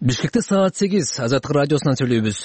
Бишкекте саат 8 Азаттык радиосунан сүйлөйбүз.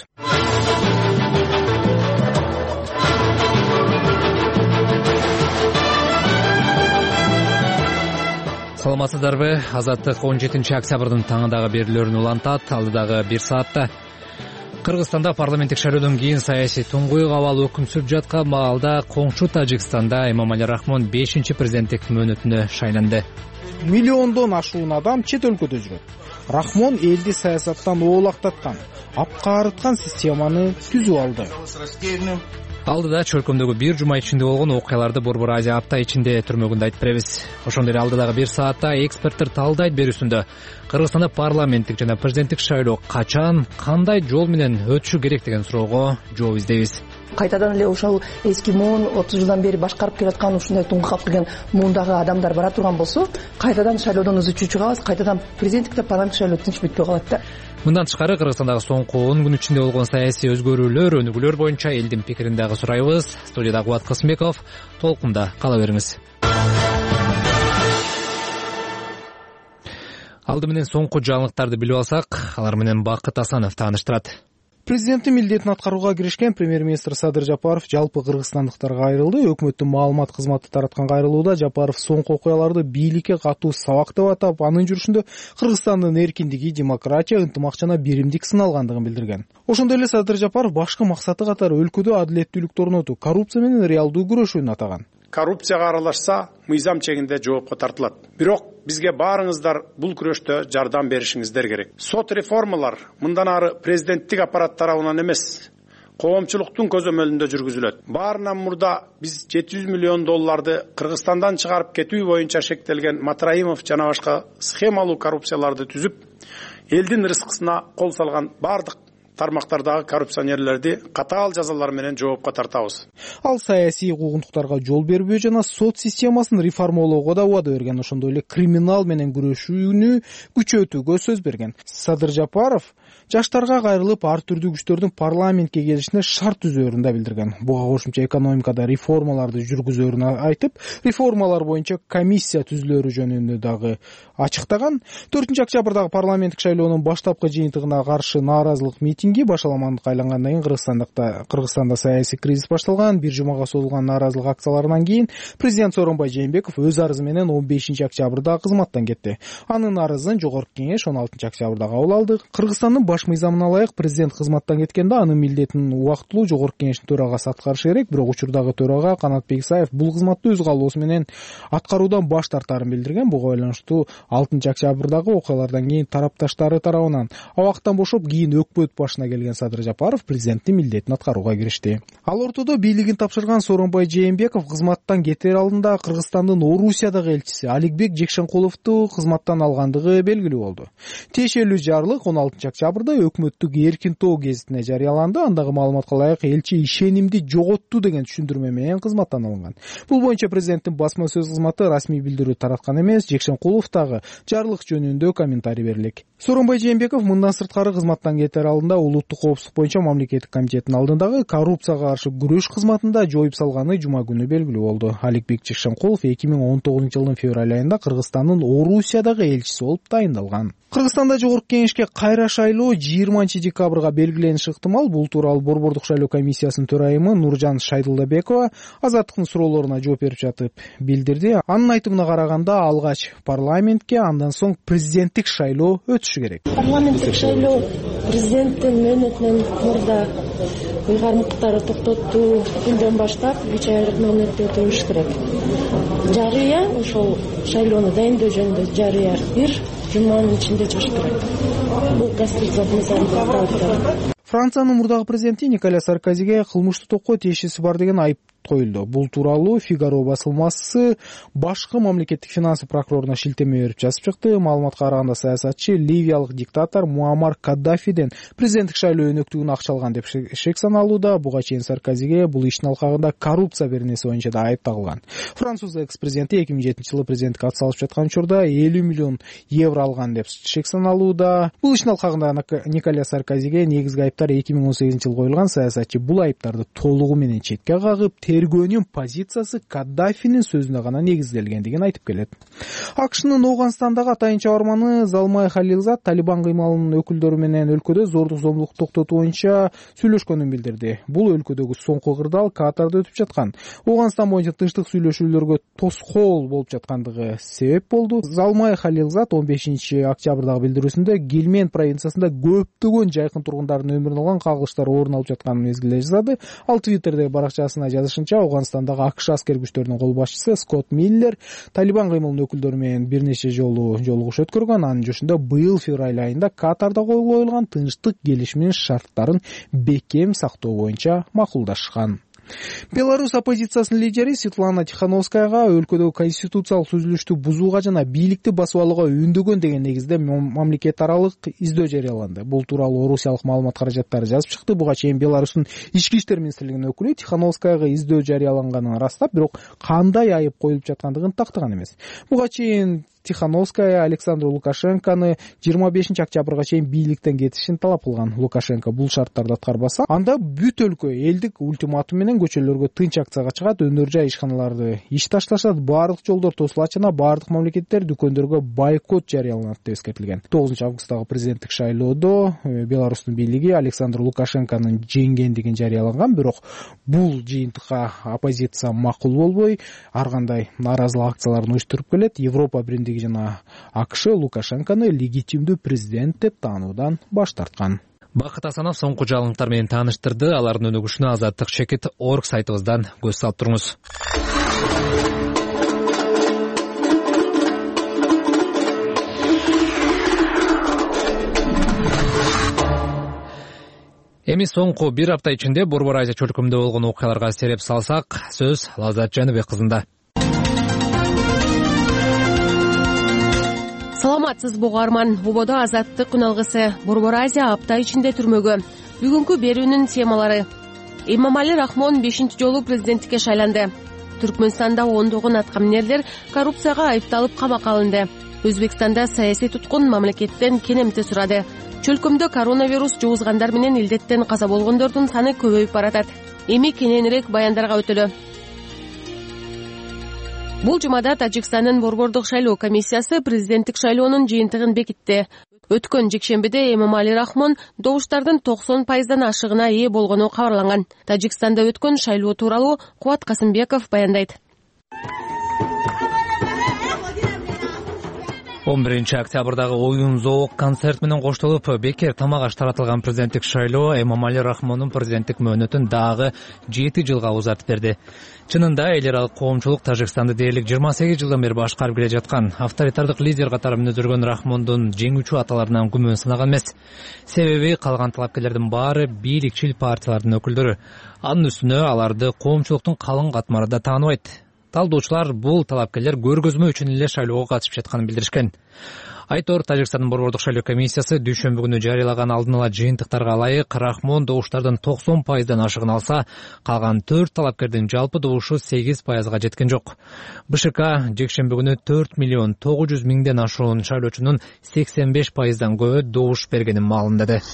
Саламатсыздарбы? Азаттык 17 октябрдын таңындагы берүүлөрүн улантат. Алдыдагы 1 саатта Кыргызстанда парламенттик шайлоодон кийин саясий туңгуй кабал өкүм сүрүп жаткан маалда коңшу Тажикстанда Эмомали Рахмон 5-чи президенттик мөөнөтүнө шайланды. Миллиондон ашуун адам чет өлкөдө жүрөт. Рахмон элди саясаттан оолактаткан, апкаарыткан системаны түзүп алды. Алдыда чөлкөмдөгү 1 жума ичинде болгон окуяларды борбор Азия апта ичинде түрмөгүндө айтып беребиз. Ошондой эле алдыдагы 1 саатта эксперттер талдайт берүүсүндө Кыргызстанда парламенттик жана президенттик шайлоо качан, кандай жол менен өтүшү керек деген суроого жооп издейбиз. Кайтадан эле ошол эски муун 30 жылдан бери башкарып келаткан ушундай туңгап келген муундагы адамдар бара турган болсо, кайтадан шайлоодон үзүүчү чыгабыз, кайтадан президенттик парламенттик шайлоо тынч бүтпөй калат да. Мындан тышкары Кыргызстандагы соңку 10 күн ичинде болгон саясий өзгөрүүлөр, өнүгүүлөр боюнча элдин пикирин дагы сурайбыз. Студияда Кубат Кысмеков, толкунда кала бериңиз. Алды менен соңку жаңылыктарды билип алсак, алар менен Бакыт Асанов тааныштырат. Президенттин милдетин аткарууга киришкен премьер-министр Садыр Жапаров жалпы кыргызстандыктарга кайрылды. Өкмөттүн маалымат кызматы тараткан кайрылууда Жапаров соңку окуяларды бийликке катуу сабак деп атап, анын жүрүшүндө Кыргызстандын эркиндиги, демократия, ынтымак жана биримдик сыналгандыгын билдирген. Ошондой эле Садыр Жапаров башкы максаты катары өлкөдө адилеттүүлүктү орнотуу, коррупция менен реалдуу күрөшүүнү атаган. Коррупцияга аралашса, мыйзам чегинде жоопко тартылат. Бирок бизге баарыңыздар бул күрөштө жардам беришиңиздер керек. Сот реформалар мындан ары президенттик аппарат тарабынан эмес, коомчулуктун көзөмөлүндө жүргүзүлөт. Баарынан мурда биз $700 миллион Кыргызстандан чыгарып кетүү боюнча шектелген Матраимов жана башка схемалуу коррупцияларды түзүп, элдин рызкысына кол салган бардык тармактардагы коррупционерлерди катаал жазалар менен жоопко тартабыз. Ал саясий куугунтуктарга жол бербөө жана сот системасын реформалоого да убада берген. Ошондой эле криминал менен күрөшүүнү күчөтүүгө сөз берген. Садыр Жапаров жаштарга кайрылып, ар түрдүү күчтөрдүн парламентке келишине шарт түзөөрүн да билдирген. Буга кошумча экономикада реформаларды жүргүзөөрүн айтып, реформалар боюнча комиссия түзүлөөрү жөнүндө дагы ачыктаган. 4-октябрдагы парламенттик шайлоонун баштапкы жыйынтыгына каршы нааразылык митинги башаламандыкка айлангандан кийин Кыргызстанда саясий кризис башталган. 1 жумага созулган нааразылык акцияларынан кийин президент Сооронбай Жээнбеков өз арызы менен 15-октябрда кызматтан кетти. Анын арызын жогорку кеңеш 16-октябрда кабыл алды. Кыргызстандын баш мыйзамына ылайык президент кызматтан кеткенде анын милдетин убактылуу жогорку кеңештин төрагасы аткарышы керек. Бирок учурдагы төрага Канатбек Исаев бул кызматты өз каалоосу менен аткаруудан баш тартаарын билдирген. Буга байланыштуу 6-октябрдагы окуялардан кийин тарапташтары тарабынан абактан бошоп, кийин өкмөт башына келген Садыр Жапаров президенттин милдетин аткарууга киришти. Ал ортодо бийлигин тапшырган Сооронбай Жээнбеков кызматтан кетер алдында Кыргызстандын Орусиядагы элчиси Аликбек Жекшенкуловду кызматтан алгандыгы белгилүү болду. Тиешелүү жарлык 16-октябрда өкмөттүк Эркин Тоо гезитине жарыяланды. Андагы маалыматка ылайык элчи ишенимди жоготту деген түшүндүрмө менен кызматтан алынган. Бул боюнча президенттин басма сөз кызматы расмий билдирүү тараткан эмес. Жекшенкулов дагы жарлык жөнүндө комментарий берлик. Сооронбай Жээнбеков мындан сырткары кызматтан кетер алдында улуттук коопсуздук боюнча мамлекеттик комитеттин алдындагы коррупцияга каршы күрөш кызматында жоюп салганы жума күнү белгилүү болду. Аликбек Жекшенкулов 2019 жылдын февраль айында Кыргызстандын Орусиядагы элчиси болуп тайындалган. Кыргызстанда жогорку кеңешке кайра шайлоо 20-декабрга белгилениши ыктымал. Бул тууралуу борбордук шайлоо комиссиясынын төрайымы Нуржан Шайдылдабекова Азаттыктын суроолоруна жооп берип жатып билдирди. Анын айтымына караганда алгач парламентке, андан соң президенттик шайлоо өтүшү керек. Парламенттик шайлоо президенттин мөөнөтүнөн мурда ыйгарымдыктарды токтотуу күндөн баштап 3 айлык мөөнөттө өтүш керек. Жарыя ошол шайлоону дайындоо жөнүндө жарыя 1 жуманын ичинде чыгыш керек. Бул конституциялык мыйзамда. Франциянын мурдагы президенти Николя Саркозиге кылмыштуу топко тиешеси бар деген айып коюлду. Бул тууралуу Фигаро басылмасы башкы мамлекеттик финансы прокуроруна шилтеме берип жазып чыкты. Маалыматка караганда саясатчы ливиялык диктатор Муаммар Каддафиден президенттик шайлоо өнөктүгүн акча алган деп шек саналууда. Буга чейин Саркозиге бул иштин алкагында коррупция беренеси боюнча да айып тагылган. Француз экс-президенти 2007-жылы президенттикке ат салып жаткан учурда 50 миллион евро алган деп шек саналууда. Бул иштин алкагында Николя Саркозиге негизги айыптар 2018-жылы коюлган. Саясатчы бул айыптарды толугу менен четке кагып, тергөөнүн позициясы Каддафинин сөзүнө гана негизделгендигин айтып келет. АКШнын Ооганстандагы атайын чабарманы Залмай Халилзад Талибан кыймылынын өкүлдөрү менен өлкөдө зордук зомбулукту токтотуу боюнча сүйлөшкөнүн билдирди. Бул өлкөдөгү соңку кырдаал Катарда өтүп жаткан. Ооганстан боюнча тынчтык сүйлөшүүлөргө тоскоол болуп жаткандыгы себеп болду. Залмай Халилзад 15 октябрдагы билдирүүсүндө Гельмент провинциясында көптөгөн жайкын тургундардын өмүрүн алган кагылыштар орун алып жатканын мезгилде жазды. Ал Твиттердеги баракчасына жазышынча, Ооганстандагы АКШ аскер күчтөрүнүн кол башчысы Скотт Миллер Талибан кыймылынын өкүлдөрү менен бир нече жолу жолугуш өткөргөн. Анын жошунда быйыл февраль айында Катарда коюлган тынчтык келишиминин шарттарын бекем сактоо боюнча макулдашкан. Беларусь оппозициясынын лидери Светлана Тихановскаяга өлкөдөгү конституциялык түзүлүштү бузууга жана бийликти басып алууга үндөгөн деген негизде мамлекет аралык издөө жарыяланды. Бул тууралуу орусиялык маалымат каражаттары жазып чыкты. Буга чейин Беларустун ички иштер министрлигинин өкүлү Тихановскаяга издөө жарыяланганын ырастап, бирок кандай айып коюлуп жаткандыгын тактаган эмес. Буга чейин Тихановская Александр Лукашенкону 25 октябрга чейин бийликтен кетишин талап кылган. Лукашенко бул шарттарды аткарбаса, анда бүт өлкө элдик ультиматум менен көчөлөргө тынч акцияга чыгат, өнөр жай ишканаларды иш ташташат, баардык жолдор тосулат жана баардык мамлекеттер дүкөндөргө бойкот жарыяланат деп эскертилген. 9 августтагы президенттик шайлоодо Беларустун бийлиги Александр Лукашенконун жеңгендигин жарыялаган, бирок бул жыйынтыкка оппозиция макул болбой, ар кандай нааразылык акцияларын уюштуруп келет. Европа биримдиги жана АКШ Лукашенкону легитимдүү президент деп таануудан баш тарткан. Бакыт Асанов соңку жаңылыктар менен тааныштырды. Алардын өнүгүшүнө azattik.org сайтыбыздан көз салып туруңуз. Эми соңку бир апта ичинде Борбор Азия чөлкөмүндө болгон окуяларга сереп салсак, сөз Лаззат Жаныбек кызында. Саламатсызбы угарман, Убодо Азаттык күналгысы Борбор Азия апта ичинде түрмөгө. Бүгүнкү берүүнүн темалары: Эмомали Рахмон 5 жолу президенттикке шайланды. Түркмөнстанда ондогон аткаминерлер коррупцияга айыпталып камакка алынды. Өзбекстанда саясий туткун мамлекеттен кенемти сурады. Чөлкөмдө коронавирус жугузгандар менен илдеттен каза болгондордун саны көбөйүп баратат. Эми кененирээк баяндарга өтөлү. Бул жумада Тажикстандын борбордук шайлоо комиссиясы президенттик шайлоонун жыйынтыгын бекитти. Өткөн жекшембиде Эмомали Рахмон добуштардын 90% ашыгына ээ болгону кабарланган. Тажикстанда өткөн шайлоо тууралуу Кубат Касымбеков баяндайт. 11 октябрдагы оюн зоок концерт менен коштолуп бекер тамак аш таратылган президенттик шайлоо Эмомали Рахмондун президенттик мөөнөтүн дагы 7 жылга узартып берди. Чынында эл аралык коомчулук Тажикстанды дээрлик 28 жылдан бери башкарып келе жаткан авторитардык лидер катары мүнөздөргөн Рахмондун жеңүүчү аталарынан күмөн санаган эмес. Себеби калган талапкерлердин баары бийликчил партиялардын өкүлдөрү. Анын үстүнө аларды коомчулуктун калың катмары да тааныбайт. Талдоочулар бул талапкерлер көргөзмө үчүн эле шайлоого катышып жатканын билдиришкен. Айтор Тажикстандын борбордук шайлоо комиссиясы дүйшөмбү күнү жарыялаган алдын ала жыйынтыктарга ылайык Рахмон добуштардын 90% ашыгын алса, калган 4 талапкердин жалпы добушу 8%га жеткен жок. БШК жекшемби күнү 4.900.000 ашуун шайлоочунун 85%дан көбү добуш бергенин маалымдады.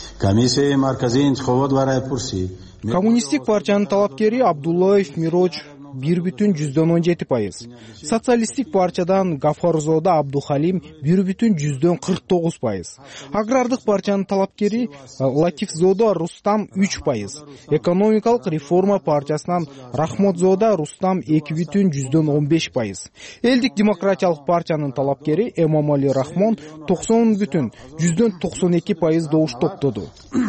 Коммунисттик партиянын талапкери Абдуллаев Мироч 1,17%. Социалисттик партиядан Гафарзода Абдухалим 1,49%. Агрардык партиянын талапкери Латифзода Рустам 3%. Экономикалык реформа партиясынан Рахмотзода Рустам 2,15%. Элдик демократиялык партиянын талапкери Эмомали Рахмон 90,92% добуш топтоду.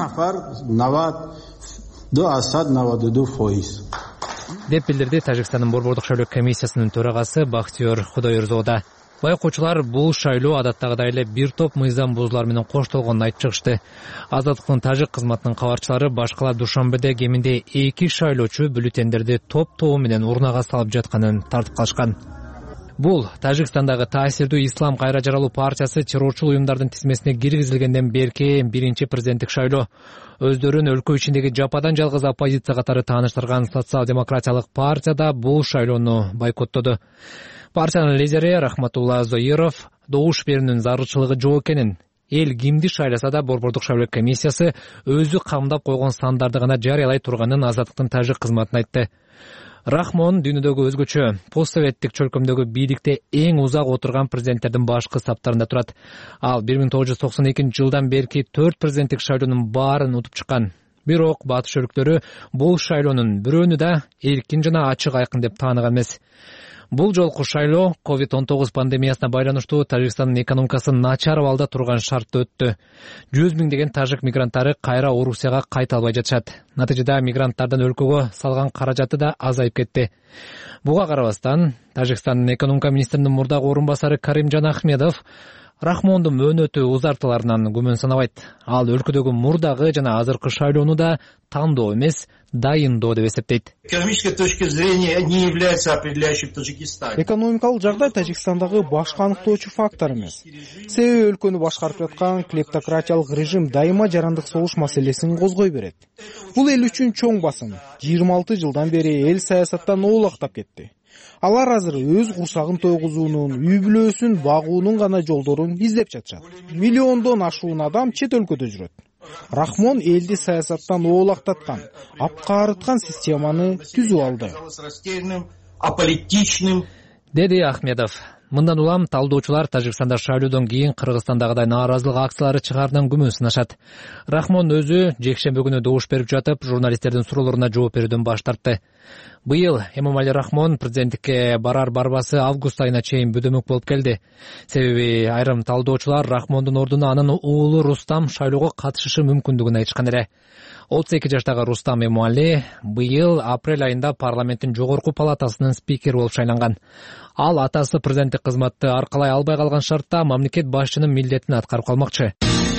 Деп билдирди Тажикстандын борбордук шайлоо комиссиясынын төрагасы Бактиёр Кудайырзода. Байкоочулар бул шайлоо адаттагыдай эле бир топ мыйзам бузуулар менен коштолгонун айтып чыгышты. Азаттыктын тажик кызматынын кабарчылары башкала Душанбеде кеминде 2 шайлоочу бюллетендерди топ-тобу менен урнага салып жатканын тартып калышкан. Бул Тажикстандагы таасирдүү Ислам кайра жаралуу партиясы террорчул уюмдардын тизмесине киргизилгенден берки биринчи президенттик шайлоо. Өздөрүн өлкө ичиндеги жападан жалгыз оппозиция катары тааныштырган социал-демократиялык партия да бул шайлоону бойкоттоду. Партиянын лидери Рахматулла Зоиров добуш берүүнүн зарылчылыгы жок экенин, эл кимди шайласа да борбордук шайлоо комиссиясы өзү камдап койгон сандарды гана жарыялай турганын Азаттыктын тажик кызматына айтты. Рахмон дүйнөдөгү өзгөчө постсоветтик чөлкөмдөгү бийликте эң узак отурган президенттердин башкы саптарында турат. Ал 1992 жылдан берки 4 президенттик шайлоонун баарын утуп чыккан. Бирок батыш өлкөлөрү бул шайлоонун бирөөнү да эркин жана ачык айкын деп тааныган эмес. Бул жолку шайлоо COVID-19 пандемиясына байланыштуу Тажикстандын экономикасы начар абалда турган шартта өттү. 100 миңдеген тажик мигранттары кайра Орусияга кайта албай жатышат. Натыйжада мигранттардын өлкөгө салган каражаты да азайып кетти. Буга карабастан Тажикстандын экономика министринин мурдагы орун басары Каримжан Ахмедов Рахмондун мөөнөтү узартыларынан күмөн санабайт. Ал өлкөдөгү мурдагы жана азыркы шайлоону да тандоо эмес, дайындоо деп эсептейт. Экономикалык жагдай Тажикстандагы башкы аныктоочу фактор эмес. Себеби өлкөнү башкарып жаткан клептократиялык режим дайыма жарандык согуш маселесин козгой берет. Бул эл үчүн чоң басым. 26 жылдан бери эл саясаттан оолактап кетти. Алар азыр өз курсагын тойгузуунун, үй бүлөсүн багуунун гана жолдорун издеп жатышат. Миллиондон ашуун адам чет өлкөдө жүрөт. Рахмон элди саясаттан оолактаткан, апкаарыткан системаны түзүп алды, деди Ахмедов. Мындан улам талдоочулар Тажикстанда шайлоодон кийин Кыргызстандагыдай нааразылык акциялары чыгаарынан күмөн сынашат. Рахмон өзү жекшемби күнү добуш берип жатып, журналисттердин суроолоруна жооп берүүдөн баш тартты. Быйыл Эмомали Рахмон президенттикке барар-барбасы август айына чейин бөдөмөк болуп келди. Себеби айрым талдоочулар Рахмондун ордуна анын уулу Рустам шайлоого катышышы мүмкүндүгүн айтышкан эле. 32 жаштагы Рустам Эмомали быйыл апрель айында парламенттин жогорку палатасынын спикери болуп шайланган. Ал атасы президенттик кызматты аркалай албай калган шартта мамлекет башчынын милдетин аткарып калмакчы.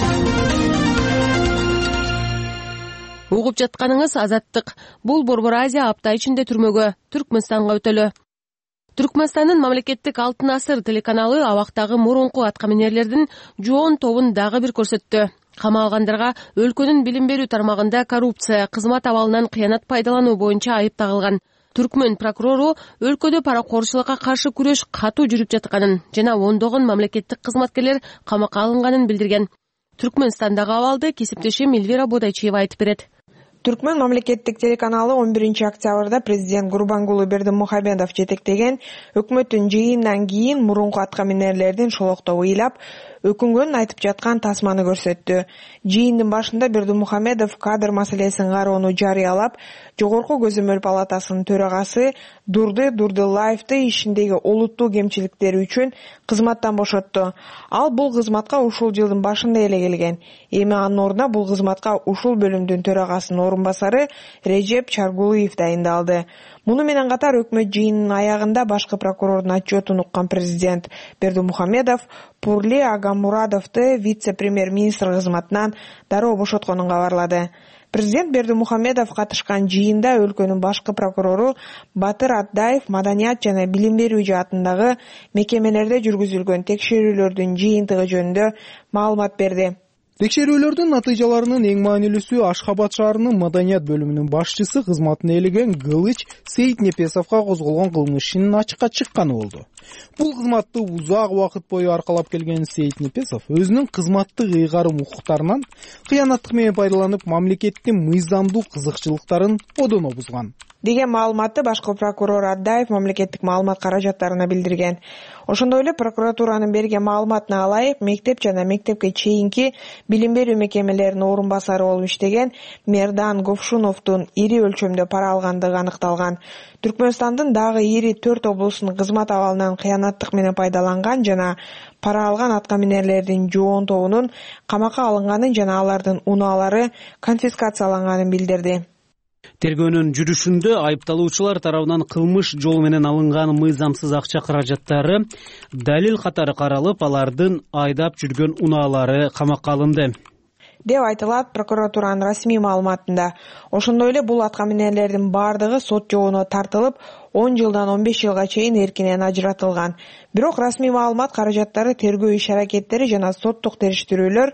Угуп жатканыңыз Азаттык. Бул Борбор Азия апта ичинде түрмөгө Түркмөнстанга өтөлү. Түркмөнстандын мамлекеттик Алтын асыр телеканалы абактагы мурунку аткаминерлердин жоон тобун дагы бир көрсөттү. Камалгандарга өлкөнүн билим берүү тармагында коррупция, кызмат абалынан кыянат пайдалануу боюнча айып тагылган. Түркмөн прокурору өлкөдө паракорчулукка каршы күрөш катуу жүрүп жатканын жана ондогон мамлекеттик кызматкерлер камакка алынганын билдирген. Түркмөнстандагы абалды кесиптешим Эльвира Бодайчиева айтып берет. Түркмөн мамлекеттик телеканалы 11 октябрда президент Гурбангулы Бердимухамедов жетектеген өкмөттүн жыйынынан кийин мурунку аткаминерлердин шолоктоо ыйлап, өкүнгөнүн айтып жаткан тасманы көрсөттү. Жыйындын башында Бердимухамедов кадр маселесин кароону жарыялап, жогорку көзөмөл палатасынын төрагасы Дурдылаевди ишиндеги олуттуу кемчиликтери үчүн кызматтан бошотту. Ал бул кызматка ушул жылдын башында эле келген. Эми анын ордуна бул кызматка ушул бөлүмдүн төрагасынын орун басары Режеп Чаргулуев дайындалды. Муну менен катар өкмөт жыйынынын аягында башкы прокурордун отчетун уккан президент Бердимухамедов Пурли Агамурадовду вице-премьер-министр кызматынан дароо бошотконун кабарлады. Президент Бердимухамедов катышкан жыйында өлкөнүн башкы прокурору Батыр Атдаев маданият жана билим берүү жаатындагы мекемелерде жүргүзүлгөн текшерүүлөрдүн жыйынтыгы жөнүндө маалымат берди. Текшерүүлөрдүн натыйжаларынын эң маанилүүсү Ашхабад шаарынын маданият бөлүмүнүн башчысы кызматына ээлеген Кылыч Сейитнепесовго козголгон кылмыш ишинин ачыкка чыкканы болду. Бул кызматты узак убакыт бою аркалап келген Сейитнепесов өзүнүн кызматтык ыйгарым укуктарынан кыянаттык менен пайдаланып, мамлекеттин мыйзамдуу кызыкчылыктарын одоно бузган деген маалыматты башкы прокурор Атдаев мамлекеттик маалымат каражаттарына билдирген. Ошондой эле прокуратуранын берген маалыматына ылайык, мектеп жана мектепке чейинки билим берүү мекемелеринин орун басары болуп иштеген Мердан Говшуновдун ири өлчөмдө пара алгандыгы аныкталган. Түркмөнстандын дагы ири 4 облусунун кызмат абалынан кыянаттык менен пайдаланган жана пара алган аткаминерлердин жоон тобунун камакка алынганын жана алардын унаалары конфискацияланганын билдирди. Тергөөнүн жүрүшүндө айыпталуучулар тарабынан кылмыш жолу менен алынган мыйзамсыз акча каражаттары далил катары каралып, алардын айдап жүргөн унаалары камакка алынды деп айтылат прокуратуранын расмий маалыматында. Ошондой эле бул аткаминерлердин бардыгы сот жообуна тартылып, 10 жылдан 15 жылга чейин эркинен ажыратылган. Бирок расмий маалымат каражаттары, тергөө иш-аракеттери жана соттук териштирүүлөр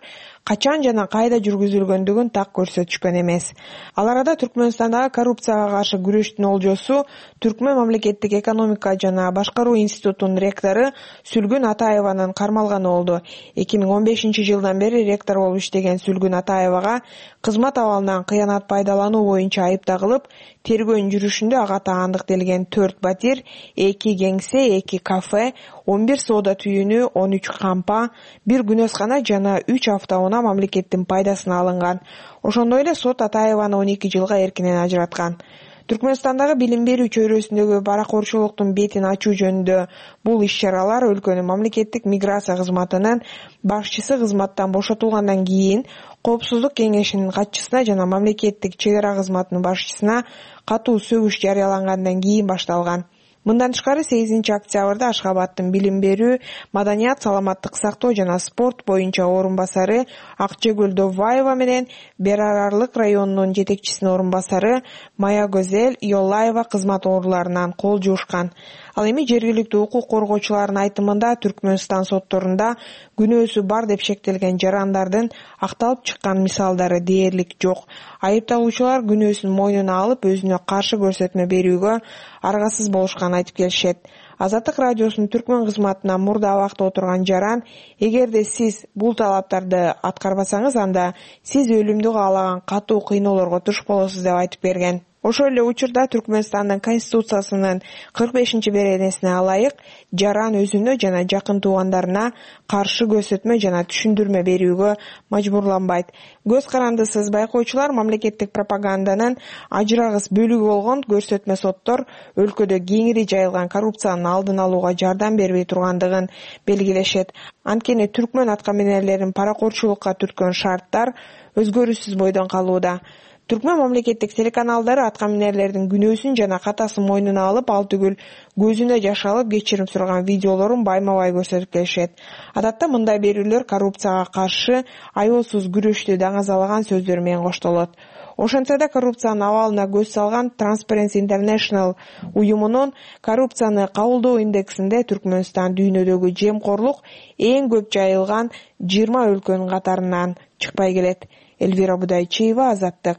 качан жана кайда жүргүзүлгөндүгүн так көрсөтүшкөн эмес. Ал арада Түркмөнстандагы коррупцияга каршы күрөштүн олжосу Түркмөн мамлекеттик экономика жана башкаруу институтунун ректору Сүлгүн Атаеванын кармалганы болду. 2015-жылдан бери ректор болуп иштеген Сүлгүн Атаевага кызмат абалынан кыянат пайдалануу боюнча айып тагылып, тергөөнүн жүрүшүндө ага таандык делген 4 батир, 2 кеңсе, 2 кафе, 11 соода түйүнү, 13 кампа, 1 күнөзкана жана 3 автоунаа мамлекеттин пайдасына алынган. Ошондой эле сот Атаеваны 12 жылга эркинен ажыраткан. Түркмөнстандагы билим берүү чөйрөсүндөгү паракорчулуктун бетин ачуу жөнүндө бул иш-чаралар өлкөнүн мамлекеттик миграция кызматынын башчысы кызматтан бошотулгандан кийин Коопсуздук кеңешинин катчысына жана мамлекеттик чек ара кызматынын башчысына катуу сөгүш жарыялангандан кийин башталган. Мындан тышкары 8-октябрда Ашхабадтын билим берүү, маданият, саламаттык сактоо жана спорт боюнча орун басары Акчегүл Довбаева менен Берарарлык районунун жетекчисинин орун басары Мая Гозель Йоллаева кызмат орларынан кол жуушкан. Ал эми жергиликтүү укук коргоочулардын айтымында Түркмөнстан сотторунда күнөөсү бар деп шектелген жарандардын акталып чыккан мисалдары дээрлик жок. Айыпталуучулар күнөөсүн мойнуна алып, өзүнө каршы көрсөтмө берүүгө аргасыз болушканын айтып келишет. Азаттык радиосунун Түркмөн кызматына мурда абакта отурган жаран, эгерде сиз бул талаптарды аткарбасаңыз, анда сиз өлүмдү каалаган катуу кыйноолорго туш болосуз деп айтып берген. Ошол эле учурда Түркмөнстандын Конституциясынын 45-беренесине ылайык жаран өзүнө жана жакын туугандарына каршы көрсөтмө жана түшүндүрмө берүүгө мажбурланбайт. Көз карандысыз байкоочулар мамлекеттик пропаганданын ажырагыс бөлүгү болгон көрсөтмө соттор өлкөдө кеңири жайылган коррупциянын алдын алууга жардам бербей тургандыгын белгилешет. Анткени түркмөн аткаминерлерин паракорчулукка түрткөн шарттар өзгөрүүсүз бойдон калууда. Түркмөн мамлекеттик телеканалдары аткаминерлердин күнөөсүн жана катасын мойнуна алып, ал түгүл көзүнө жаш алып кечирим сураган видеолорун байма-бай көрсөтүп келишет. Адатта мындай берүүлөр коррупцияга каршы аеосуз күрөштү даңазалаган сөздөр менен коштолот. Ошентсе да коррупциянын абалына көз салган Transparency International уюмунун коррупцияны кабылдоо индексинде Түркмөнстан дүйнөдөгү жемкорлук эң көп жайылган 20 өлкөнүн катарынан чыкпай келет. Эльвира Будайчиева, Азаттык.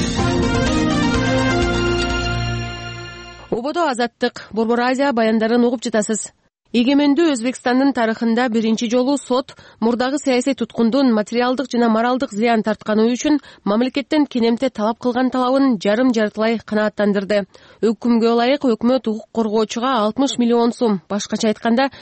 Ободо Азаттык, Борбор Азия баяндарын угуп жатасыз. Эгемендүү Өзбекстандын тарыхында биринчи жолу сот мурдагы саясий туткундун материалдык жана моралдык зыян тартканы үчүн мамлекеттен кенемте талап кылган талабын жарым-жартылай канааттандырды. Өкүмгө ылайык өкмөт укук коргоочуга 60 миллион сом, башкача айтканда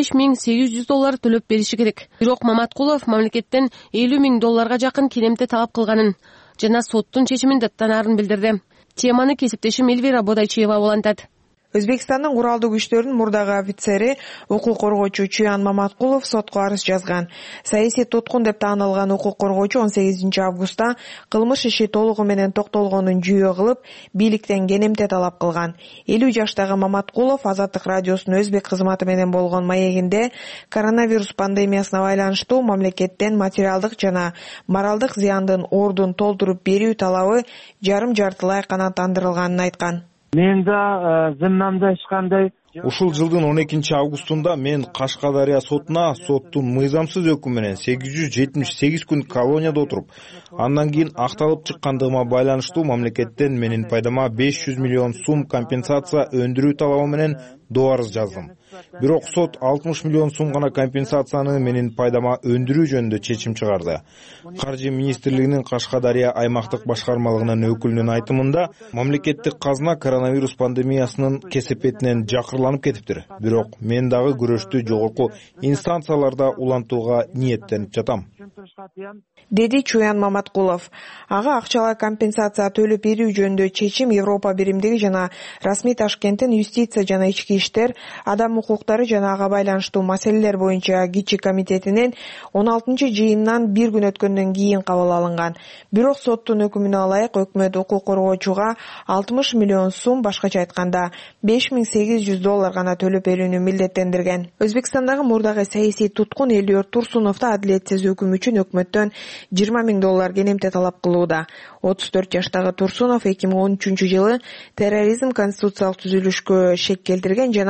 $5800 төлөп бериши керек. Бирок Маматкулов мамлекеттен $50,000 жакын кенемте талап кылганын жана соттун чечимин даттанаарын билдирди. Теманы кесиптешим Эльвира Бодайчиева улантат. Өзбекстандын куралдуу күчтөрүнүн мурдагы офицери, укук коргоочу Чуян Маматкулов сотко арыз жазган. Саясий туткун деп таанылган укук коргоочу 18 августта кылмыш иши толугу менен токтолгонун жүйө кылып, бийликтен кенемте талап кылган. 50 жаштагы Маматкулов Азаттык радиосунун өзбек кызматы менен болгон маегинде коронавирус пандемиясына байланыштуу мамлекеттен материалдык жана моралдык зыяндын ордун толтуруп берүү талабы жарым-жартылай канааттандырылганын айткан. Мен да зымнамда эч кандай Ушул жылдын 12 августунда мен Кашкадария сотуна соттун мыйзамсыз өкүмү менен 878 күн колонияда отуруп, андан кийин акталып чыккандыгыма байланыштуу мамлекеттен менин пайдама 500 миллион сум компенсация өндүрүү талабы менен доо арыз жаздым. Бирок сот 60 миллион сум гана компенсацияны менин пайдама өндүрүү жөнүндө чечим чыгарды. Каржы министрлигинин Кашкадария аймактык башкармалыгынын өкүлүнүн айтымында, мамлекеттик казына коронавирус пандемиясынын кесепетинен жакырланып кетиптир. Бирок мен дагы күрөштү жогорку инстанцияларда улантууга ниеттенип жатам, деди Чуян Маматкулов. Ага акчалай компенсация төлөп берүү жөнүндө чечим Европа биримдиги жана расмий Ташкенттин юстиция жана ички иштер, адам укуктары жана ага байланыштуу маселелер боюнча кичи комитетинин 16-жыйынынан бир күн өткөндөн кийин кабыл алынган. Бирок соттун өкүмүнө ылайык өкмөт укук коргоочуга 60 миллион сум, башкача айтканда $5800 гана төлөп берүүнү милдеттендирген. Өзбекстандагы мурдагы саясий туткун Элиор Турсунов да адилетсиз өкүм үчүн өкмөттөн $20,000 кенемте талап кылууда. 34 жаштагы Турсунов 2013 жылы терроризм конституциялык түзүлүшкө шек келтирген жана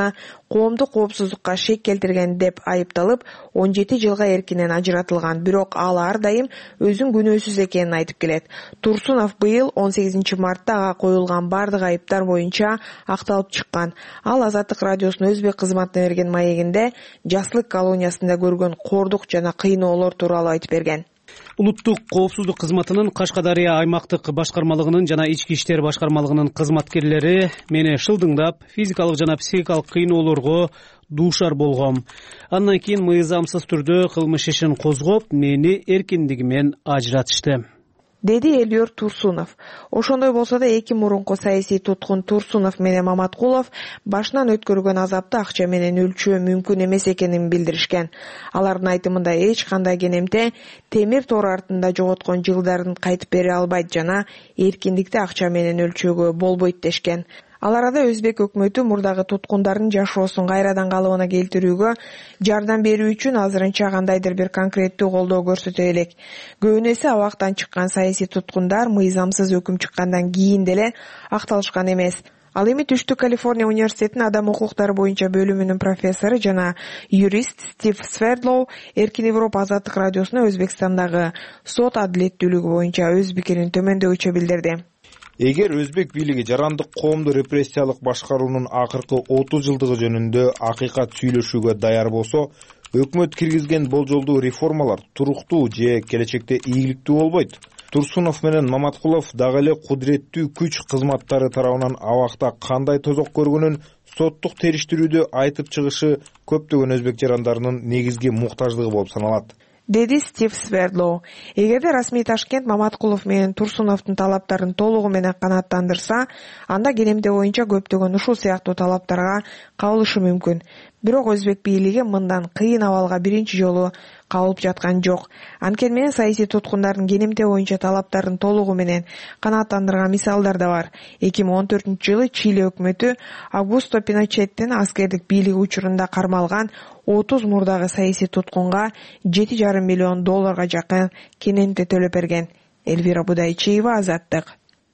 коомдук коопсуздукка шек келтирген деп айыпталып 17 жылга эркинен ажыратылган, бирок ал ар дайым өзүн күнөөсүз экенин айтып келет. Турсунов быйыл 18 мартта ага коюлган бардык айыптар боюнча акталып чыккан. Ал Азаттык радиосунун өзбек кызматына берген маегинде Жаслык колониясында көргөн коордук жана кыйноолор тууралуу айтып берген. Улуттук коопсуздук кызматынын Кашкадария аймактык башкармалыгынын жана ички иштер башкармалыгынын кызматкерлери мени шылдыңдап, физикалык жана психикалык кыйноолорго дуушар болгом. Андан кийин мыйзамсыз түрдө кылмыш ишин козгоп, мени эркиндигимен ажыратышты, деди Эльвир Турсунов. Ошондой болсо да эки мурунку саясий туткун Турсунов менен Маматкулов башынан өткөргөн азапты акча менен өлчөө мүмкүн эмес экенин билдиришкен. Алардын айтымында эч кандай кенемте темир тор артында жоготкон жылдарын кайтып бере албайт жана эркиндикти акча менен өлчөөгө болбойт дешкен. Ал арада өзбек өкмөтү мурдагы туткундардын жашоосун кайрадан калыбына келтирүүгө жардам берүү үчүн азырынча кандайдыр бир конкреттүү колдоо көрсөтө элек. Көбүнесе абактан чыккан саясий туткундар мыйзамсыз өкүм чыккандан кийин деле акталышкан эмес. Ал эми Түштүк Калифорния университетинин адам укуктары боюнча бөлүмүнүн профессору жана юрист Стив Свердлоу Эркин Европа Азаттык радиосуна Өзбекстандагы сот адилеттүүлүгү боюнча өз пикирин төмөндөгүчө билдирди. Эгер өзбек бийлиги жарандык коомду репрессиялык башкаруунун акыркы 30 жылдыгы жөнүндө акыйкат сүйлөшүүгө даяр болсо, өкмөт киргизген болжолдуу реформалар туруктуу же келечекте ийгиликтүү болбойт. Турсунов менен Маматкулов дагы эле кудуреттүү күч кызматтары тарабынан абакта кандай тозок көргөнүн соттук териштирүүдө айтып чыгышы көптөгөн өзбек жарандарынын негизги муктаждыгы болуп саналат, деди Стив Свердлоу. Эгерде расмий Ташкент Маматкулов менен Турсуновдун талаптарын толугу менен канааттандырса, анда кенемте боюнча көптөгөн ушул сыяктуу талаптарга кабылышы мүмкүн. Бирок өзбек бийлиги мындан кыйын абалга биринчи жолу кабылып жаткан жок. Анткени менен саясий туткундардын кенемте боюнча талаптарын толугу менен канааттандырган мисалдар да бар. 2014 жылы Чили өкмөтү Аугусто Пиночеттин аскердик бийлиги учурунда кармалган 30 мурдагы саясий туткунга $7,5 миллион жакын кенемте төлөп берген. Эльвира Будайчиева, Азаттык.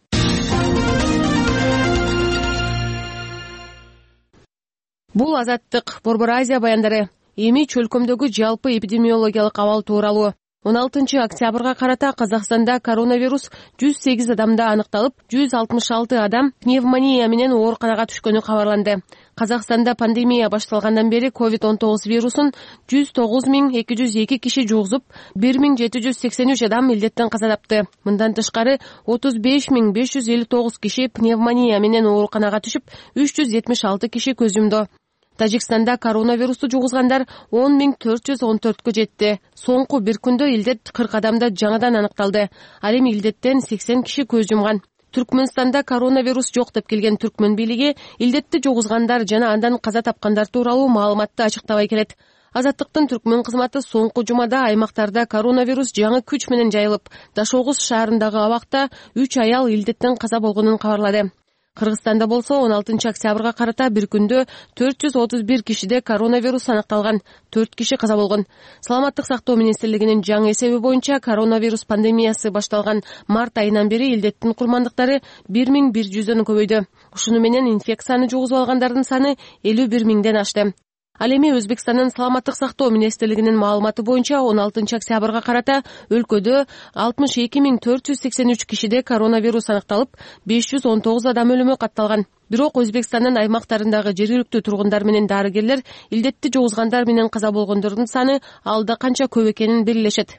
Бул Азаттык, Борбор Азия баяндары. Эми чөлкөмдөгү жалпы эпидемиологиялык абал тууралуу. 16 октябрга карата Казакстанда коронавирус 108 адамда аныкталып, 166 адам пневмония менен ооруканага түшкөнү кабарланды. Казакстанда пандемия башталгандан бери COVID-19 вирусун 109.202 киши жугузуп, 1.783 адам илдеттен каза тапты. Мындан тышкары 35.559 киши пневмония менен ооруканага түшүп, 376 киши көз жумду. Тажикстанда коронавирусту жугузгандар 10.414кө жетти. Соңку бир күндө илдет 40 адамда жаңадан аныкталды. Ал эми илдеттен 80 киши көз жумган. Түркмөнстанда коронавирус жок деп келген түркмөн бийлиги илдетти жугузгандар жана андан каза тапкандар тууралуу маалыматты ачыктабай келет. Азаттыктын түркмөн кызматы соңку жумада аймактарда коронавирус жаңы күч менен жайылып, Дашогуз шаарындагы абакта 3 аял илдеттен каза болгонун кабарлады. Кыргызстанда болсо 16 октябрга карата бир күндө 431 кишиде коронавирус аныкталган, 4 киши каза болгон. Саламаттык сактоо министрлигинин жаңы эсеби боюнча коронавирус пандемиясы башталган март айынан бери илдеттин курмандыктары 1100дөн көбөйдү. Ушуну менен инфекцияны жугузуп алгандардын саны 51 миңден ашты. Ал эми Өзбекстандын саламаттык сактоо министрлигинин маалыматы боюнча 16 октябрга карата өлкөдө 62.483 кишиде коронавирус аныкталып, 519 адам өлүмү катталган. Бирок Өзбекстандын аймактарындагы жергиликтүү тургундар менен дарыгерлер илдетти жугузгандар менен каза болгондордун саны алда канча көп экенин белгилешет.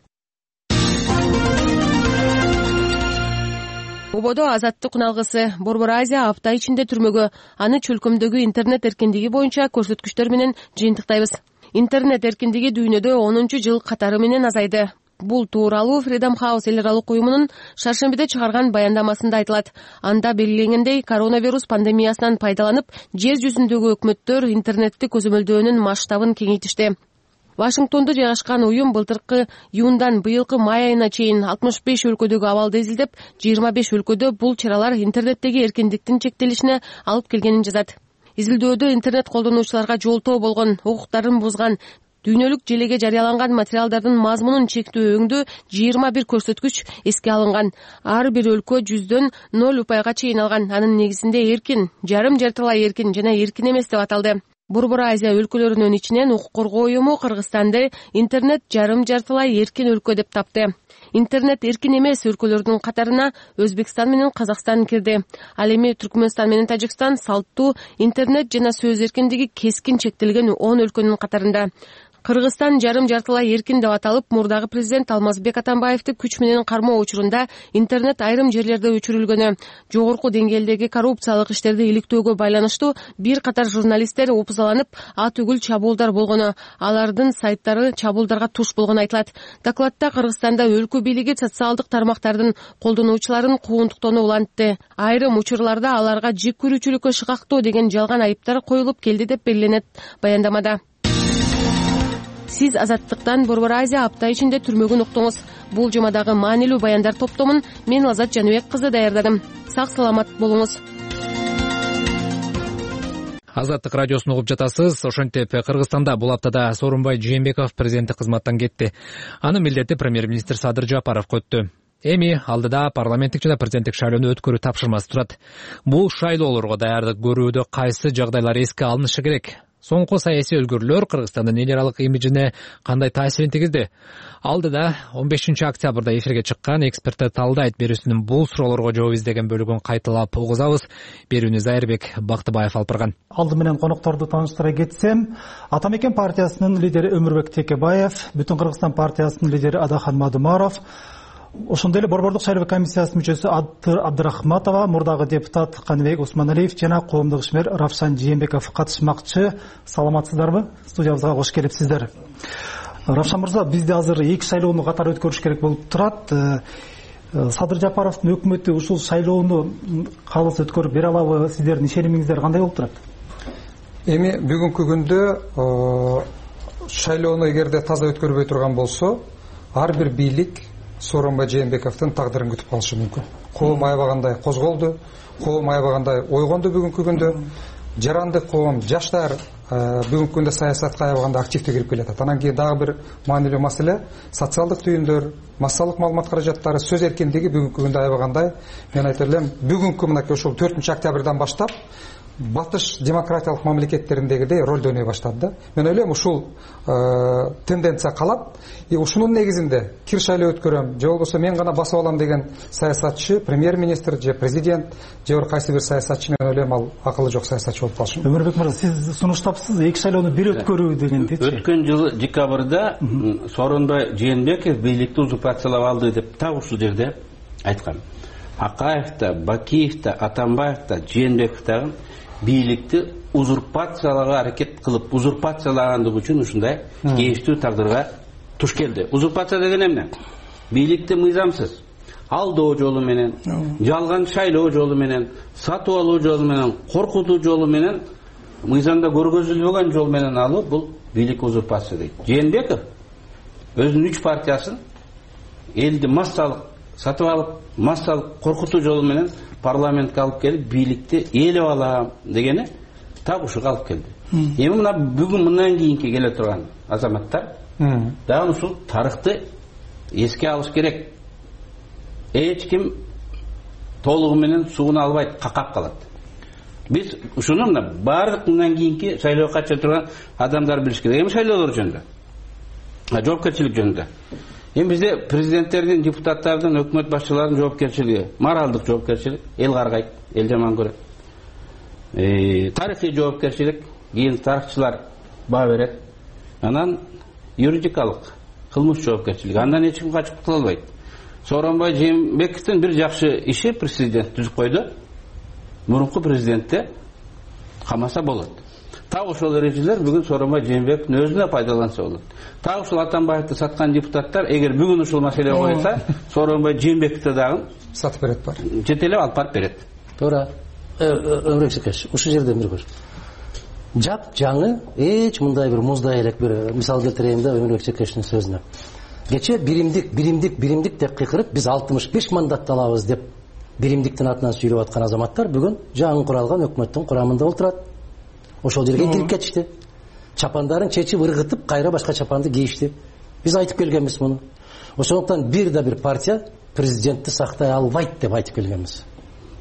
Ободо азаттык куналгысы Борбор Азия апта ичинде түрмөгө, аны чөлкөмдөгү интернет эркиндиги боюнча көрсөткүчтөр менен жыйынтыктайбыз. Интернет эркиндиги дүйнөдө 10-жыл катары менен азайды. Бул тууралуу Freedom House эл аралык уюмунун шаршембиде чыгарган баяндамасында айтылат. Анда белгиленгендей, коронавирус пандемиясынан пайдаланып, жер жүзүндөгү өкмөттөр интернетти көзөмөлдөөнүн масштабын кеңейтишти. Вашингтонда жайгашкан уюм былтыркы июндан быйылкы май айына чейин 65 өлкөдөгү абалды изилдеп, 25 өлкөдө бул чаралар интернеттеги эркиндиктин чектелишине алып келгенин жазат. Изилдөөдө интернет колдонуучуларга жолтоо болгон, укуктарын бузган, дүйнөлүк желеге жарыяланган материалдардын мазмунун чектөө өңдүү 21 көрсөткүч эске алынган. Ар бир өлкө 100дөн 0 упайга чейин алган. Анын негизинде эркин, жарым жартылай эркин жана эркин эмес деп аталды. Борбор Азия өлкөлөрүнүн ичинен укук коргоо уюму Кыргызстанды интернет жарым-жартылай эркин өлкө деп тапты. Интернет эркин эмес өлкөлөрдүн катарына Өзбекстан менен Казакстан кирди. Ал эми Түркмөнстан менен Тажикстан салттуу интернет жана сөз эркиндиги кескин чектелген 10 өлкөнүн катарында. Кыргызстан жарым-жартылай эркин деп аталып, мурдагы президент Алмазбек Атамбаевди күч менен кармоо учурунда интернет айрым жерлерде өчүрүлгөнү, жогорку деңгээлдеги коррупциялык иштерди иликтөөгө байланыштуу бир катар журналисттер опузаланып, ат үгүл чабуулдар болгону, алардын сайттары чабуулдарга туш болгону айтылат. Докладта Кыргызстанда өлкө бийлиги социалдык тармактардын колдонуучуларын куугунтуктоону улантты. Айрым учурларда аларга жек көрүүчүлүккө шыкактоо деген жалган айыптар коюлуп келди деп белгиленет баяндамада. Сиз Азаттыктан Борбор Азия апта ичинде түрмөгүн уктуңуз. Бул жумадагы маанилүү баяндар топтомун мен Лазат Жаныбек кызы даярдадым. Сак саламат болуңуз. Азаттык радиосун угуп жатасыз. Ошентип Кыргызстанда бул аптада Сооронбай Жээнбеков президенттик кызматтан кетти. Анын милдети премьер-министр Садыр Жапаровго өттү. Эми алдыда парламенттик жана президенттик шайлоону өткөрүү тапшырмасы турат. Бул шайлоолорго даярдык көрүүдө кайсы жагдайлар эске алынышы керек? Соңку саясий өзгөрүүлөр Кыргызстандын эл аралык имиджине кандай таасирин тийгизди? Алдыда 15 октябрда эфирге чыккан эксперттер талдайт берүүсүнүн бул суроолорго жооп издеген бөлүгүн кайталап угузабыз. Берүүнү Зайырбек Бактыбаев алып барган. Алды менен конокторду тааныштыра кетсем, Атамекен партиясынын лидери Өмүрбек Текебаев, Бүтүн Кыргызстан партиясынын лидери Адахан Мадумаров, ошондой эле Борбордук шайлоо комиссиясынын мүчөсү Абдрахматова, мурдагы депутат Каныбек Усманалиев жана коомдук ишмер Равшан Жээнбеков катышмакчы. Саламатсыздарбы? Студиябызга кош келипсиздер. Равшан мырза, бизде азыр 2 шайлоону катар өткөрүш керек болуп турат. Садыр Жапаровдун өкмөтү ушул шайлоону калыс өткөрүп бере алабы? Сиздердин ишенимиңиздер кандай болуп турат? Эми бүгүнкү күндө шайлоону эгерде таза өткөрбөй турган болсо, ар бир бийлик Сооронбай Жээнбековдун тагдырын күтүп калышы мүмкүн. Коом аябагандай козголду, коом аябагандай ойгонду бүгүнкү күндө. Жарандык коом, жаштар бүгүнкү күндө саясатка аябагандай активдүү кирип келатат. Анан кийин дагы бир маанилүү маселе социалдык түйүндөр, массалык маалымат каражаттары, сөз эркиндиги бүгүнкү күндө аябагандай, мен айтып элем, бүгүнкү мынакей ушул 4-октябрдан баштап батыш демократиялык мамлекеттериндегидей ролду ойной баштады да. Мен ойлойм ушул тенденция калат. И ушунун негизинде кир шайлоо өткөрөм, же болбосо мен гана басып алам деген саясатчы, премьер-министр же президент же кайсы бир саясатчы, мен ойлойм ал акылы жок саясатчы болуп калышы мүмкүн. Өмүрбек мырза, сиз сунуштапсыз 2 шайлоону бир өткөрүү дегенди. Өткөн жылы декабрда Сооронбай Жээнбеков бийликти узурпациялап алды деп так ушул жерде айткан. Акаев да, Бакиев да, Атамбаев да, Жээнбеков да бийликти узурпациялаага аракет кылып, узурпациялагандыгы үчүн ушундай кейиштүү тагдырга туш келди. Узурпация деген эмне? Бийликти мыйзамсыз алдоо жолу менен, жалган шайлоо жолу менен, сатып алуу жолу менен, коркутуу жолу менен, мыйзамда көргөзүлбөгөн жол менен алуу, бул бийлик узурпация дейт. Жээнбеков өзүнүн 3 партиясын элди массалык сатып алып, массалык коркутуу жолу менен парламентке алып келип, бийликти ээлеп алам дегени так ушуга алып келди. Эми мына бүгүн мындан кийинки келе турган азаматтар дагы ушул тарыхты эске алыш керек. Эч ким толугу менен сууна албайт, какап калат. Биз ушуну мына баардык мындан кийинки шайлоого катыша турган адамдар билиш керек. Эми шайлоолор жөнүндө, жоопкерчилик жөнүндө. Эми бизде президенттердин, депутаттардын, өкмөт башчыларынын жоопкерчилиги, моралдык жоопкерчилик, эл каргайт, эл жаман көрөт. Тарыхый жоопкерчилик, кийин тарыхчылар баа берет. Анан юридикалык, кылмыш жоопкерчилиги. Андан эч ким качып кутула албайт. Сооронбай Жээнбековдун бир жакшы иши президент түзүп койду. Мурунку президентте камаса болот. Так ошол эрежелер бүгүн Сооронбай Жээнбековдун өзүнө пайдаланса болот. Так ушул Атамбаевди саткан депутаттар эгер бүгүн ушул маселе коюлса, Сооронбай Жээнбековду дагы сатып берет бар. Жетелеп алып барып берет. Туура. Өмүрбек Секеш, ушул жерден бир көр. Жап жаңы эч мындай бир муздай элек бир мисал келтирейин да Өмүрбек Секештин сөзүнө. Кече биримдик деп кыйкырып, биз 65 мандатты алабыз деп биримдиктин атынан сүйлөп аткан азаматтар бүгүн жаңы куралган өкмөттүн курамында отурат. Ошол жерге кирип кетишти. Чапандарын чечип ыргытып, кайра башка чапанды кийишти. Биз айтып келгенбиз муну. Ошондуктан бир да бир партия президентти сактай албайт деп айтып келгенбиз.